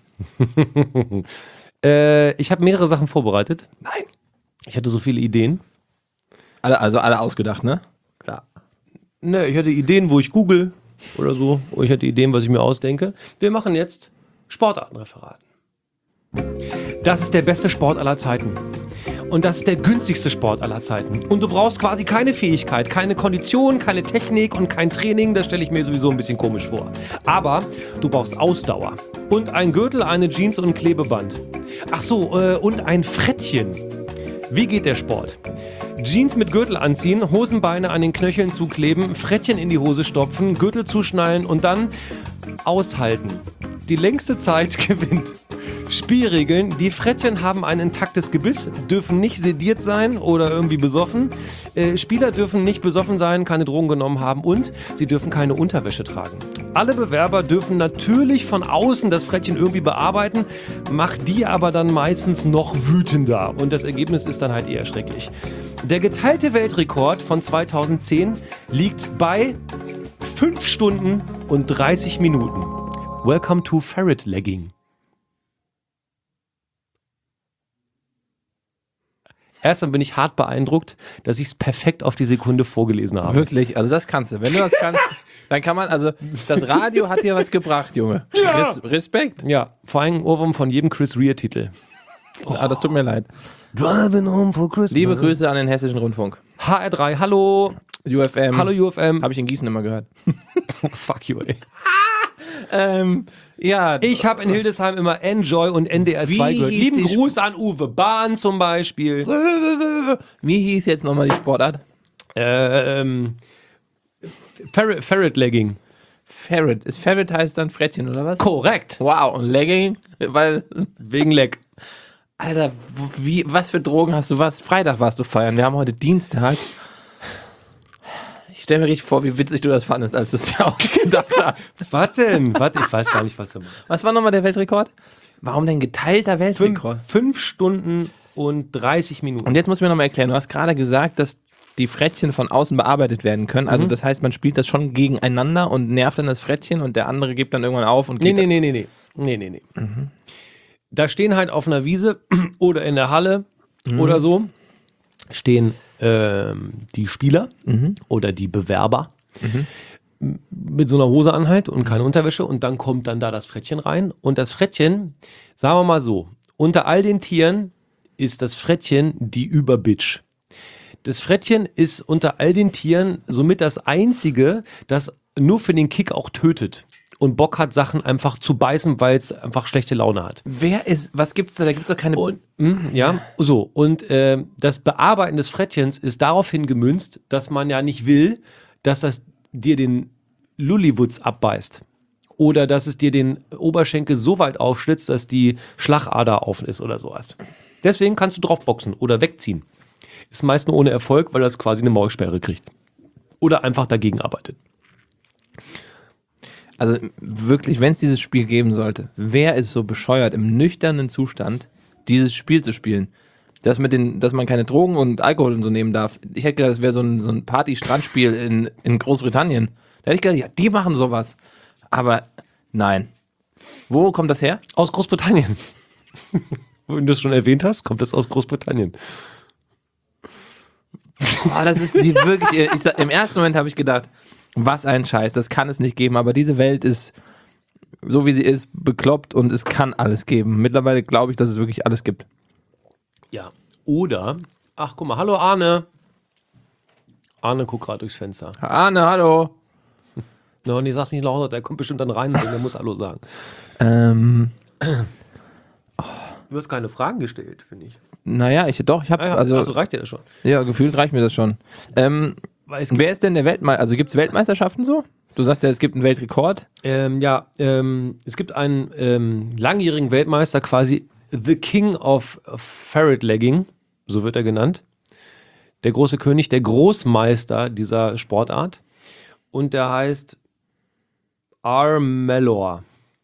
Äh, ich habe mehrere Sachen vorbereitet. Nein. Ich hatte so viele Ideen. Alle, also alle ausgedacht, ne? Klar. Ne, ich hatte Ideen, wo ich google oder so. Und ich hatte Ideen, was ich mir ausdenke. Wir machen jetzt Sportartenreferaten. Das ist der beste Sport aller Zeiten. Und das ist der günstigste Sport aller Zeiten. Und du brauchst quasi keine Fähigkeit, keine Kondition, keine Technik und kein Training. Das stelle ich mir sowieso ein bisschen komisch vor. Aber du brauchst Ausdauer. Und ein Gürtel, eine Jeans und ein Klebeband. Ach so, äh, und ein Frettchen. Wie geht der Sport? Jeans mit Gürtel anziehen, Hosenbeine an den Knöcheln zukleben, Frettchen in die Hose stopfen, Gürtel zuschnallen und dann aushalten. Die längste Zeit gewinnt. Spielregeln: Die Frettchen haben ein intaktes Gebiss, dürfen nicht sediert sein oder irgendwie besoffen. Äh, Spieler dürfen nicht besoffen sein, keine Drogen genommen haben und sie dürfen keine Unterwäsche tragen. Alle Bewerber dürfen natürlich von außen das Frettchen irgendwie bearbeiten, macht die aber dann meistens noch wütender. Und das Ergebnis ist dann halt eher schrecklich. Der geteilte Weltrekord von zweitausendzehn liegt bei fünf Stunden und dreißig Minuten. Welcome to Ferret Legging. Erstmal bin ich hart beeindruckt, dass ich es perfekt auf die Sekunde vorgelesen habe. Wirklich, also das kannst du. Wenn du das kannst, dann kann man, also das Radio hat dir was gebracht, Junge. Ja. Res Respekt. Ja, vor allem Ohrwurm von jedem Chris Rea-Titel. Oh. Ah, das tut mir leid. Driving home for Christmas. Liebe Grüße an den Hessischen Rundfunk. H R drei, hallo. U F M. Hallo U F M. Habe ich in Gießen immer gehört. Fuck you, ey. ähm, ja. Ich habe in Hildesheim immer Enjoy und N D R zwei Wie gehört. hieß Lieben die Gruß an Uwe Bahn zum Beispiel. Wie hieß jetzt nochmal die Sportart? Ähm, Ferret, Ferret Legging. Ferret. Ist Ferret heißt dann Frettchen, oder was? Korrekt. Wow, und Legging? Weil, Wegen Leck. Alter, wie, was für Drogen hast du? Was? Freitag warst du feiern. Wir haben heute Dienstag. Ich stelle mir richtig vor, wie witzig du das fandest, als du es dir auch gedacht hast. Was denn? Warte, ich weiß gar nicht, was du meinst. Was war nochmal der Weltrekord? Warum denn geteilter Weltrekord? Fünf, fünf Stunden und dreißig Minuten. Und jetzt musst du mir nochmal erklären, du hast gerade gesagt, dass die Frettchen von außen bearbeitet werden können. Also Mhm. das heißt, man spielt das schon gegeneinander und nervt dann das Frettchen und der andere gibt dann irgendwann auf und Nee, geht nee, nee, nee, nee. Nee, nee, nee. Da stehen halt auf einer Wiese oder in der Halle oder so, stehen ähm, die Spieler oder die Bewerber m- mit so einer Hose an halt und keine Unterwäsche und dann kommt dann da das Frettchen rein und das Frettchen, sagen wir mal so, unter all den Tieren ist das Frettchen die Überbitch. Das Frettchen ist unter all den Tieren somit das einzige, das nur für den Kick auch tötet und Bock hat, Sachen einfach zu beißen, weil es einfach schlechte Laune hat. Wer ist, was gibt's da? Da gibt's doch keine... Und, mh, ja, so. Und äh, das Bearbeiten des Frettchens ist daraufhin gemünzt, dass man ja nicht will, dass das dir den Lulliwutz abbeißt. Oder dass es dir den Oberschenkel so weit aufschlitzt, dass die Schlagader auf ist oder sowas. Deswegen kannst du drauf boxen oder wegziehen. Ist meist nur ohne Erfolg, weil das quasi eine Maulsperre kriegt. Oder einfach dagegen arbeitet. Also wirklich, wenn es dieses Spiel geben sollte, wer ist so bescheuert, im nüchternen Zustand dieses Spiel zu spielen? Das mit den, dass man keine Drogen und Alkohol und so nehmen darf. Ich hätte gedacht, das wäre so ein, so ein Party-Strandspiel in, in Großbritannien. Da hätte ich gedacht, ja, die machen sowas. Aber nein. Wo kommt das her? Aus Großbritannien. Wenn du es schon erwähnt hast, kommt das aus Großbritannien. Oh, das ist die wirklich, ich sag, im ersten Moment habe ich gedacht, was ein Scheiß, das kann es nicht geben, aber diese Welt ist, so wie sie ist, bekloppt und es kann alles geben. Mittlerweile glaube ich, dass es wirklich alles gibt. Ja. Oder, ach guck mal, hallo Arne. Arne guckt gerade durchs Fenster. Arne, hallo. No, nee, sag's nicht lauter, der kommt bestimmt dann rein und der muss Hallo sagen. Ähm, Du hast keine Fragen gestellt, finde ich. naja, ich doch, ich habe, Ah, ja, also, also reicht dir das schon. ja, gefühlt reicht mir das schon. Ähm, Weil es gibt, wer ist denn der Weltmeister, also gibt es Weltmeisterschaften so? Du sagst ja, es gibt einen Weltrekord. ähm, ja, ähm, es gibt einen ähm, langjährigen Weltmeister, quasi The King of Ferret Legging, so wird er genannt. Der große König, der Großmeister dieser Sportart. Und der heißt R. Mellor.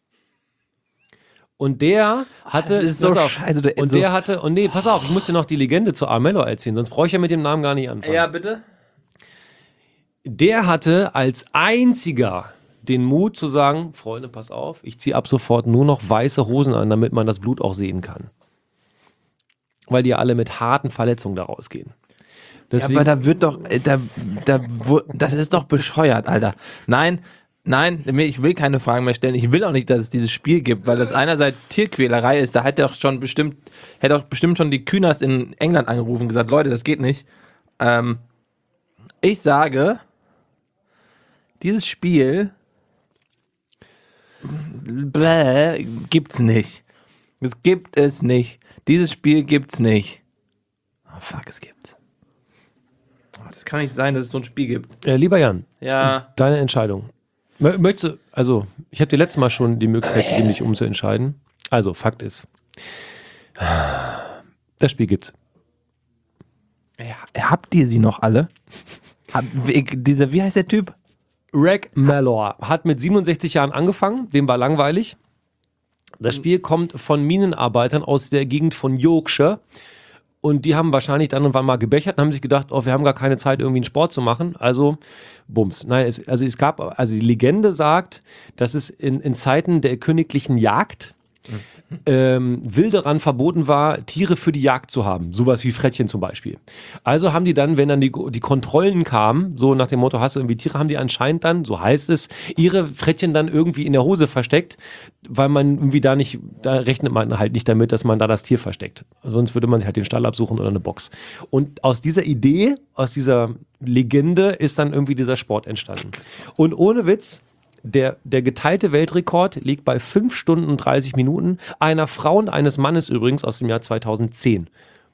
Und der hatte, das ist so pass auf, scheiße, du- und so- der hatte, und nee, pass auf, ich muss dir noch die Legende zu R. Mellor erzählen, sonst brauche ich ja mit dem Namen gar nicht anfangen. bitte. Der hatte als einziger den Mut zu sagen, Freunde, pass auf, ich ziehe ab sofort nur noch weiße Hosen an, damit man das Blut auch sehen kann. Weil die ja alle mit harten Verletzungen da rausgehen. Deswegen, Ja, aber da wird doch, äh, da, da, wo, das ist doch bescheuert, Alter. Nein, nein, ich will keine Fragen mehr stellen. Ich will auch nicht, dass es dieses Spiel gibt, weil das einerseits Tierquälerei ist. Da hätte doch schon bestimmt, hätte auch bestimmt schon die Künast in England angerufen und gesagt, Leute, das geht nicht. Ähm, ich sage, dieses Spiel bläh, gibt's nicht. Es gibt es nicht. Dieses Spiel gibt's nicht. Oh, fuck, es gibt's. Oh, das kann nicht sein, dass es so ein Spiel gibt. äh, lieber Jan, Ja. deine Entscheidung. Mö- Möchtest du, also, ich habe dir letztes Mal schon die Möglichkeit gegeben, dich umzuentscheiden. Also, Fakt ist, das Spiel gibt's. Ja, habt ihr sie noch alle? Hab, wie, dieser, wie heißt der Typ? Reg Malor hat mit siebenundsechzig Jahren angefangen, dem war langweilig. Das Spiel kommt von Minenarbeitern aus der Gegend von Yorkshire. Und die haben wahrscheinlich dann und wann mal gebechert und haben sich gedacht, oh, wir haben gar keine Zeit, irgendwie einen Sport zu machen. Also, bums. Nein, es, also es gab, also die Legende sagt, dass es in, in Zeiten der königlichen Jagd ähm, Wilderern verboten war, Tiere für die Jagd zu haben. Sowas wie Frettchen zum Beispiel. Also haben die dann, wenn dann die, die Kontrollen kamen, so nach dem Motto, hast du irgendwie Tiere, haben die anscheinend dann, so heißt es, ihre Frettchen dann irgendwie in der Hose versteckt, weil man irgendwie da nicht, da rechnet man halt nicht damit, dass man da das Tier versteckt. Sonst würde man sich halt den Stall absuchen oder eine Box. Und aus dieser Idee, aus dieser Legende ist dann irgendwie dieser Sport entstanden. Und ohne Witz, Der, der geteilte Weltrekord liegt bei fünf Stunden und dreißig Minuten einer Frau und eines Mannes übrigens aus dem Jahr zweitausendzehn.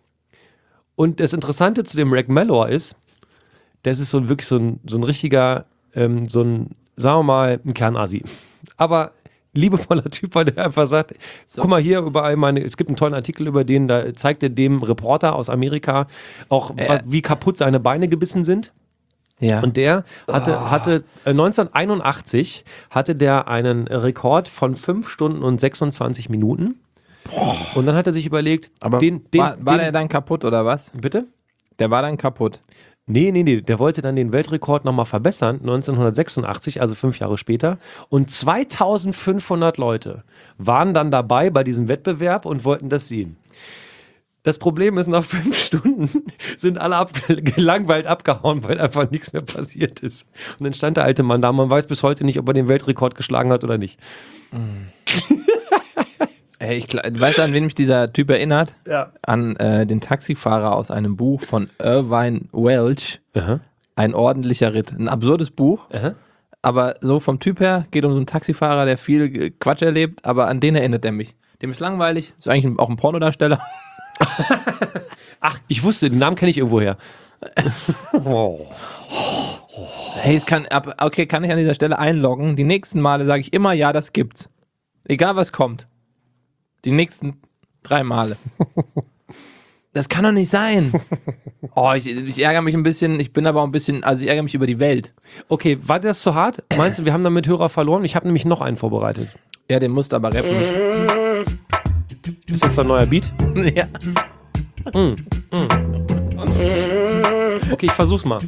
Und das Interessante zu dem Reg Malor ist, das ist so ein, wirklich so ein, so ein richtiger, ähm, so ein, sagen wir mal, ein Kernasi. Aber liebevoller Typ, weil der einfach sagt, so. Guck mal hier überall meine, es gibt einen tollen Artikel über den, da zeigt er dem Reporter aus Amerika auch, Äh. wie kaputt seine Beine gebissen sind. Ja. Und der hatte, oh. hatte äh, neunzehnhunderteinundachtzig hatte der einen Rekord von fünf Stunden und sechsundzwanzig Minuten. Boah. Und dann hat er sich überlegt, aber den, den, war, war den, der dann kaputt oder was? Bitte? Der war dann kaputt. Nee, nee, nee, der wollte dann den Weltrekord nochmal verbessern, neunzehnhundertsechsundachtzig, also fünf Jahre später. Und zweitausendfünfhundert Leute waren dann dabei bei diesem Wettbewerb und wollten das sehen. Das Problem ist, nach fünf Stunden sind alle ab, gelangweilt abgehauen, weil einfach nichts mehr passiert ist. Und dann stand der alte Mann da, man weiß bis heute nicht, ob er den Weltrekord geschlagen hat oder nicht. Mm. Ey, ich weiß, an wen mich dieser Typ erinnert? Ja. An äh, den Taxifahrer aus einem Buch von Irvine Welsh. Aha. Ein ordentlicher Ritt. Ein absurdes Buch. Aha. Aber so vom Typ her geht um so einen Taxifahrer, der viel Quatsch erlebt, aber an den erinnert er mich. Dem ist langweilig, ist eigentlich auch ein Pornodarsteller. Ach, ich wusste, den Namen kenne ich irgendwoher. oh. Hey, es kann, okay, kann ich an dieser Stelle einloggen. Die nächsten Male sage ich immer, ja, das gibt's. Egal, was kommt. Die nächsten drei Male. Das kann doch nicht sein. Oh, ich, ich ärgere mich ein bisschen, ich bin aber auch ein bisschen, also ich ärgere mich über die Welt. Okay, war das zu hart? Meinst du, wir haben damit Hörer verloren? Ich habe nämlich noch einen vorbereitet. Ja, den musst du aber rappen. Ist das ein neuer Beat? Ja. Mm, mm. Okay, ich versuch's mal.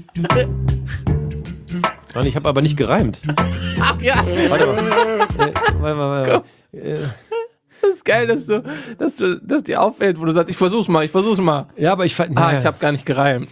Nein, ich habe aber nicht gereimt. Ach ja. Warte mal. Äh, warte mal, warte mal. Äh. Das ist geil, dass du, dass du, dass dir auffällt, wo du sagst, ich versuch's mal, ich versuch's mal. Ja, aber ich... Ah, naja. ich habe gar nicht gereimt.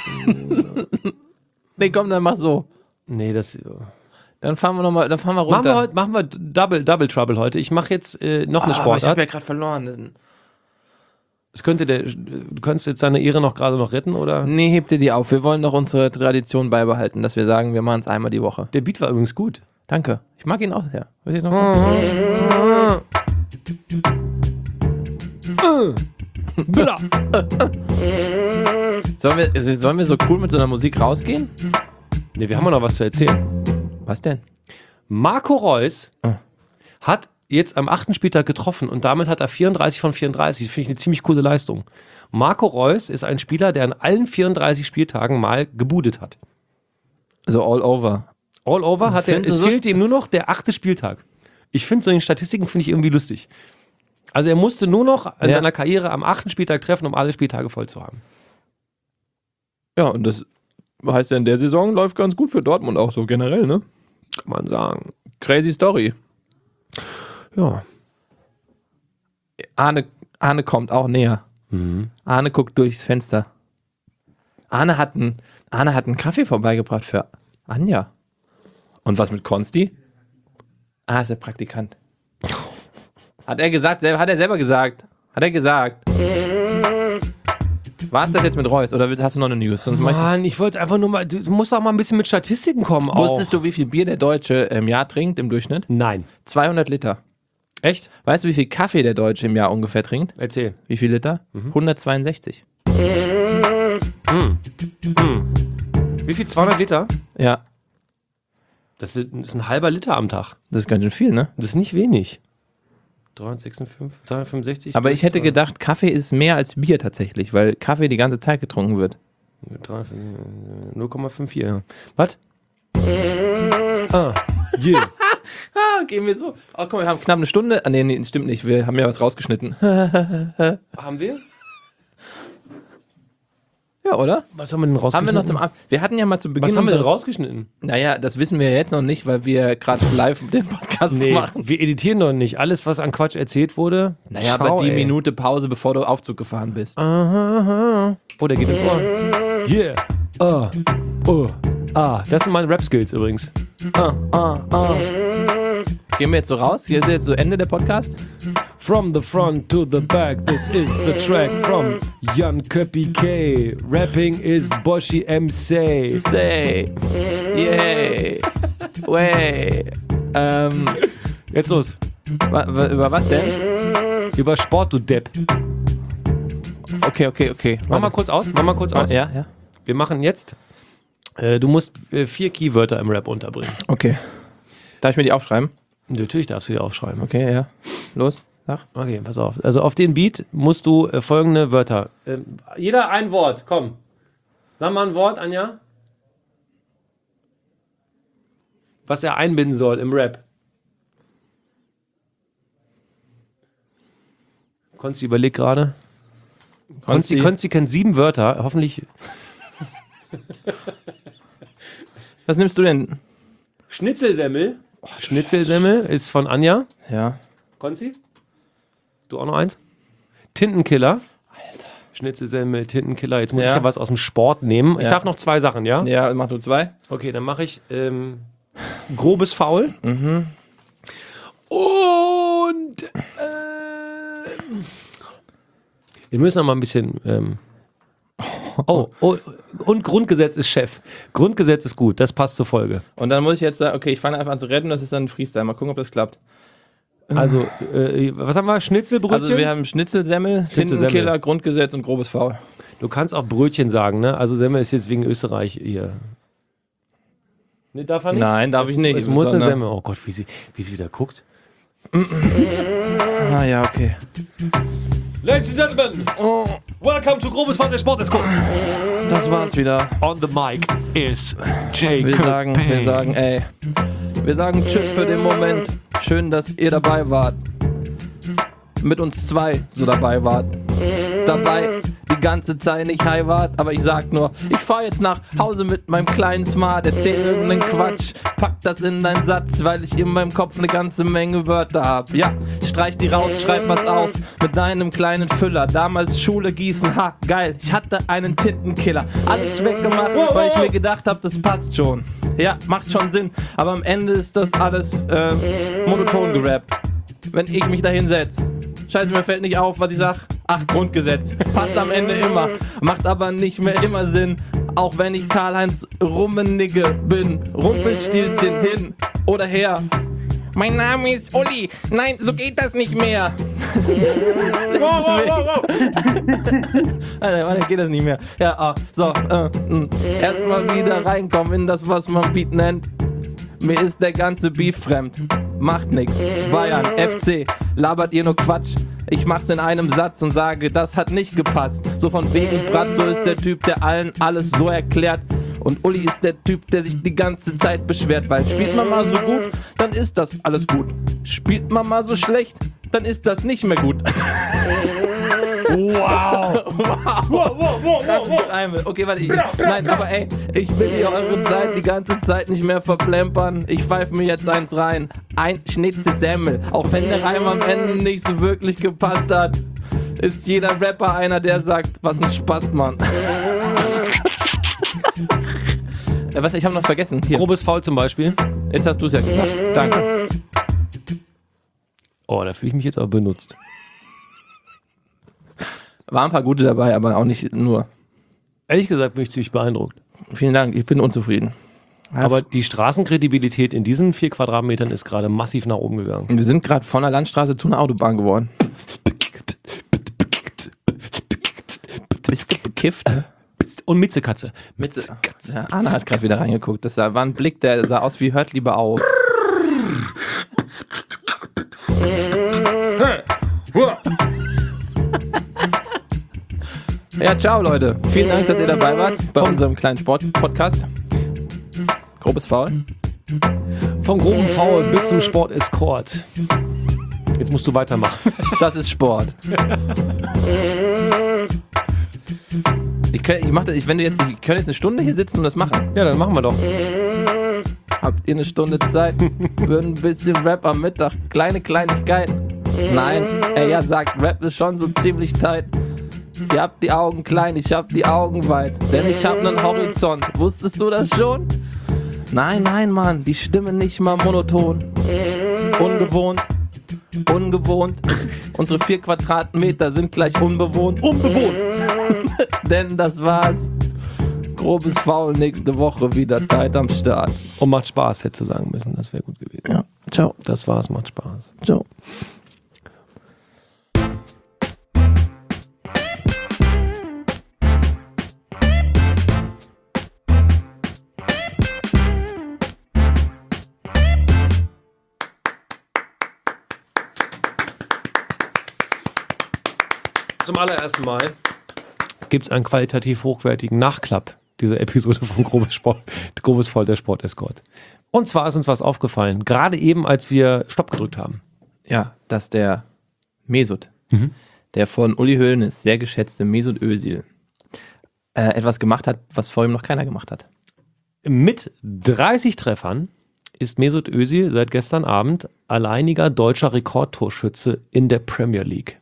Nee, komm, dann mach so. Nee, das... Dann fahren wir noch mal, dann fahren wir runter. Machen wir, heute, machen wir Double, Double Trouble heute. Ich mache jetzt äh, noch eine ah, Sportart. Ich habe ja gerade verloren. Es könnte der, du könntest jetzt deine Ehre noch gerade noch retten, oder? Nee, heb dir die auf. Wir wollen doch unsere Tradition beibehalten, dass wir sagen, wir machen es einmal die Woche. Der Beat war übrigens gut. Danke. Ich mag ihn auch sehr. Will ich noch sollen, wir, sollen wir so cool mit so einer Musik rausgehen? Ne, wir haben ja noch was zu erzählen. Was denn? Marco Reus oh. hat jetzt am achten Spieltag getroffen und damit hat er vierunddreißig von vierunddreißig. Das finde ich eine ziemlich coole Leistung. Marco Reus ist ein Spieler, der an allen vierunddreißig Spieltagen mal gebudet hat. Also all over. All over hat er, Findest es du so fehlt ihm nur noch der achte Spieltag. Ich finde solche Statistiken finde ich irgendwie lustig. Also er musste nur noch in ja. seiner Karriere am achten Spieltag treffen, um alle Spieltage voll zu haben. Ja, und das heißt ja, in der Saison läuft ganz gut für Dortmund auch so generell, ne? Kann man sagen. Crazy Story. Ja. Arne, Arne kommt auch näher. Mhm. Arne guckt durchs Fenster. Arne hat einen, Arne hat einen Kaffee vorbeigebracht für Anja. Und was mit Konsti? Ah, ist der Praktikant. Hat er gesagt, hat er selber gesagt. Hat er gesagt. War es das jetzt mit Reus oder hast du noch eine News? Sonst Mann, ich wollte einfach nur mal, du musst auch mal ein bisschen mit Statistiken kommen. Wusstest auch. du, wie viel Bier der Deutsche im Jahr trinkt im Durchschnitt? Nein. zweihundert Liter. Echt? Weißt du, wie viel Kaffee der Deutsche im Jahr ungefähr trinkt? Erzähl. Wie viel Liter? Mhm. hundertzweiundsechzig. Mhm. Mhm. Wie viel? zweihundert Liter? Ja. Das ist, das ist ein halber Liter am Tag. Das ist ganz schön viel, ne? Das ist nicht wenig. dreihundertsechsundfünfzig, dreihundertfünfundsechzig. Aber ich hätte gedacht, Kaffee ist mehr als Bier tatsächlich, weil Kaffee die ganze Zeit getrunken wird. null Komma vierundfünfzig. Was? Ah, yeah. Ah, gehen wir so. Oh, guck mal, wir haben knapp eine Stunde. Ah, nee, nee, stimmt nicht. Wir haben ja was rausgeschnitten. Haben wir? Ja, oder? Was haben wir denn rausgeschnitten? Haben wir noch zum Ab Wir hatten ja mal zu Beginn. Was haben wir denn unseres- rausgeschnitten? Naja, das wissen wir jetzt noch nicht, weil wir gerade live den Podcast Nee, machen. wir editieren doch nicht. Alles, was an Quatsch erzählt wurde. Naja, schau, aber die ey. Minute Pause, bevor du Aufzug gefahren bist. Aha, aha. Oh, der geht ins Ohr. Yeah. Ah. Oh. Ah. Das sind meine Rap-Skills übrigens. Ah, ah, ah. Gehen wir jetzt so raus? Hier ist jetzt so Ende der Podcast. From the front to the back, this is the track from Jan Köppi K. Rapping is Boshi M C. Say, yay, way. Ähm, Jetzt los. wa, wa, über was denn? Über Sport, du Depp. Okay, okay, okay. Mach mal kurz aus. Mach mal kurz aus. Ja, ja. Wir machen jetzt. Äh, du musst äh, vier Keywörter im Rap unterbringen. Okay. Darf ich mir die aufschreiben? Natürlich darfst du die aufschreiben. Okay, ja. Los, sag. Okay, pass auf. Also auf den Beat musst du äh, folgende Wörter. Ähm, jeder ein Wort, komm. Sag mal ein Wort, Anja. Was er einbinden soll im Rap. Konsti überlegt gerade. Konsti, Konsti. Konsti kennt sieben Wörter. Hoffentlich. Was nimmst du denn? Schnitzelsemmel. Oh, Schnitzelsemmel ist von Anja. Ja. Konzi? Du auch noch eins? Tintenkiller. Alter. Schnitzelsemmel, Tintenkiller. Jetzt muss Ja. ich ja was aus dem Sport nehmen. Ich Ja. darf noch zwei Sachen, ja? Ja, mach du zwei. Okay, dann mache ich ähm, grobes Foul. Mhm. Und ähm, wir müssen noch mal ein bisschen. Ähm, oh, oh, und Grundgesetz ist Chef. Grundgesetz ist gut, das passt zur Folge. Und dann muss ich jetzt sagen, okay, ich fange einfach an zu retten, das ist dann ein Freestyle. Mal gucken, ob das klappt. Also, äh, was haben wir? Schnitzelbrötchen? Also wir haben Schnitzelsemmel, Schnitzelsemmel. Tintenkiller, Grundgesetz und grobes Foul. Du kannst auch Brötchen sagen, ne? Also Semmel ist jetzt wegen Österreich hier. Ne, darf er nicht? Nein, darf ich nicht. Es muss eine Sondern- Semmel. Oh Gott, wie sie, wie sie wieder guckt. Ah ja, okay. Ladies and Gentlemen, Oh, welcome to Grobes Foul, der Sport ist gut. das war's wieder. On the mic is Jake. Wir sagen, wir sagen, ey, wir sagen Tschüss für den Moment. Schön, dass ihr dabei wart. Mit uns zwei so dabei wart. Dabei die ganze Zeit nicht high wart, aber ich sag nur, ich fahr jetzt nach Hause mit meinem kleinen Smart, erzähl irgendeinen Quatsch, pack das in deinen Satz, weil ich in meinem Kopf eine ganze Menge Wörter hab. Ja, streich die raus, schreib was auf mit deinem kleinen Füller. Damals Schule Gießen, ha, geil, ich hatte einen Tintenkiller. Alles weggemacht, weil ich mir gedacht hab, das passt schon. Ja, macht schon Sinn, aber am Ende ist das alles äh, monoton gerappt. Wenn ich mich da hinsetze. Scheiße, mir fällt nicht auf, was ich sag. Ach, Grundgesetz. Passt am Ende immer. Macht aber nicht mehr immer Sinn. Auch wenn ich Karl-Heinz Rummenigge bin. Rumpelstilzchen hin oder her. Mein Name ist Uli. Nein, so geht das nicht mehr. Wow, wow, wow, wow. Alter, warte, geht das nicht mehr. Ja, ah, so. Äh, mh. Erstmal wieder reinkommen in das, was man Beat nennt. Mir ist der ganze Beef fremd. Macht nix. Bayern, F C, labert ihr nur Quatsch. Ich mach's in einem Satz und sage, das hat nicht gepasst. So von wegen Bratzo ist der Typ, der allen alles so erklärt. Und Uli ist der Typ, der sich die ganze Zeit beschwert. Weil spielt man mal so gut, dann ist das alles gut. Spielt man mal so schlecht, dann ist das nicht mehr gut. Wow. Wow. Wow, wow, wow, wow. Okay, warte. Ich, nein, aber ey, ich will hier eure Zeit die ganze Zeit nicht mehr verplempern. Ich pfeife mir jetzt eins rein. Ein Schnitzelsemmel. Auch wenn der Reim am Ende nicht so wirklich gepasst hat, ist jeder Rapper einer, der sagt, was ein Spaß, Mann. äh, was, ich habe noch vergessen. Hier. Grobes Foul zum Beispiel. Jetzt hast du es ja gesagt. Danke. Oh, da fühle ich mich jetzt aber benutzt. Waren ein paar gute dabei, aber auch nicht nur. Ehrlich gesagt bin ich ziemlich beeindruckt. Vielen Dank, ich bin unzufrieden. Aber die Straßenkredibilität in diesen vier Quadratmetern ist gerade massiv nach oben gegangen. Wir sind gerade von der Landstraße zu einer Autobahn geworden. Bist du bekifft? Und Mitzekatze. Mitzekatze. Ja, Anna hat gerade wieder reingeguckt. Das war ein Blick, der sah aus wie hört lieber auf. Ja, ciao Leute. Vielen Dank, dass ihr dabei wart bei unserem kleinen Sport-Podcast. Grobes Foul. Vom groben Foul bis zum Sport-Escort. Jetzt musst du weitermachen. Das ist Sport. Ich, kann, ich mach das, ich, wenn du jetzt, ich kann jetzt eine Stunde hier sitzen und das machen. Ja, dann machen wir doch. Habt ihr eine Stunde Zeit für ein bisschen Rap am Mittag? Kleine Kleinigkeiten. Nein, er ja sagt, Rap ist schon so ziemlich tight. Ihr habt die Augen klein, ich hab die Augen weit. Denn ich hab nen Horizont. Wusstest du das schon? Nein, nein, Mann, die Stimme nicht mal monoton. Ungewohnt, ungewohnt. Unsere vier Quadratmeter sind gleich unbewohnt. Unbewohnt! Denn das war's. Grobes Foul nächste Woche wieder tight am Start. Und macht Spaß, hätte du sagen müssen. Das wäre gut gewesen. Ja, ciao. Das war's, macht Spaß. Ciao. Zum allerersten Mal gibt es einen qualitativ hochwertigen Nachklapp dieser Episode von Grobes, Sport, Grobes Foul, der Sport-Escort. Und zwar ist uns was aufgefallen, gerade eben, als wir Stopp gedrückt haben. Ja, dass der Mesut, Mhm. der von Uli Hoeneß sehr geschätzte Mesut Özil, äh, etwas gemacht hat, was vor ihm noch keiner gemacht hat. Mit dreißig Treffern ist Mesut Özil seit gestern Abend alleiniger deutscher Rekordtorschütze in der Premier League.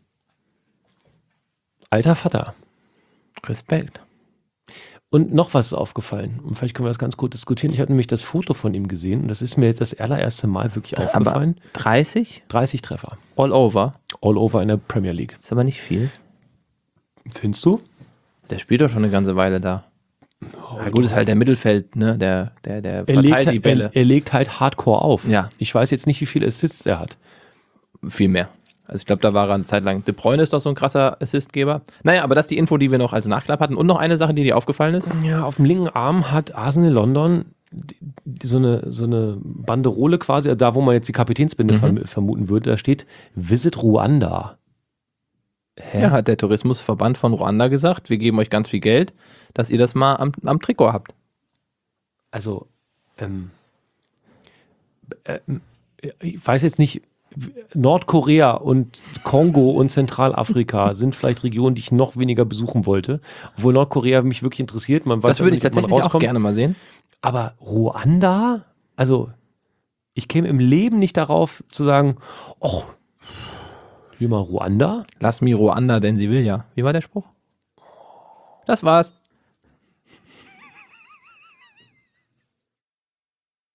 Alter Vater. Respekt. Und noch was ist aufgefallen. Und vielleicht können wir das ganz gut diskutieren. Ich habe nämlich das Foto von ihm gesehen und das ist mir jetzt das allererste Mal wirklich aufgefallen. Aber dreißig? dreißig Treffer. All over? All over in der Premier League. Ist aber nicht viel. Findest du? Der spielt doch schon eine ganze Weile da. Ja, gut, ist halt der Mittelfeld, ne? Der, der, der Er verteilt legt, die Bälle. er, er legt halt hardcore auf. Ja. Ich weiß jetzt nicht, wie viele Assists er hat. Viel mehr. Also ich glaube, da war er eine Zeit lang. De Bruyne ist doch so ein krasser Assistgeber. Naja, aber das ist die Info, die wir noch als Nachklapp hatten. Und noch eine Sache, die dir aufgefallen ist. Ja, auf dem linken Arm hat Arsenal London die, die, so, eine, so eine Banderole quasi, da wo man jetzt die Kapitänsbinde Mhm. verm vermuten würde, da steht Visit Ruanda. Hä? Ja, hat der Tourismusverband von Ruanda gesagt, wir geben euch ganz viel Geld, dass ihr das mal am, am Trikot habt. Also, ähm, äh, ich weiß jetzt nicht, Nordkorea und Kongo und Zentralafrika sind vielleicht Regionen, die ich noch weniger besuchen wollte. Obwohl Nordkorea mich wirklich interessiert. Man weiß Das würde ich nicht, ob man tatsächlich auch rauskommt. gerne mal sehen. Aber Ruanda? Also, ich käme im Leben nicht darauf zu sagen, oh, hier mal Ruanda? Lass mir Ruanda, denn sie will ja. Wie war der Spruch? Das war's.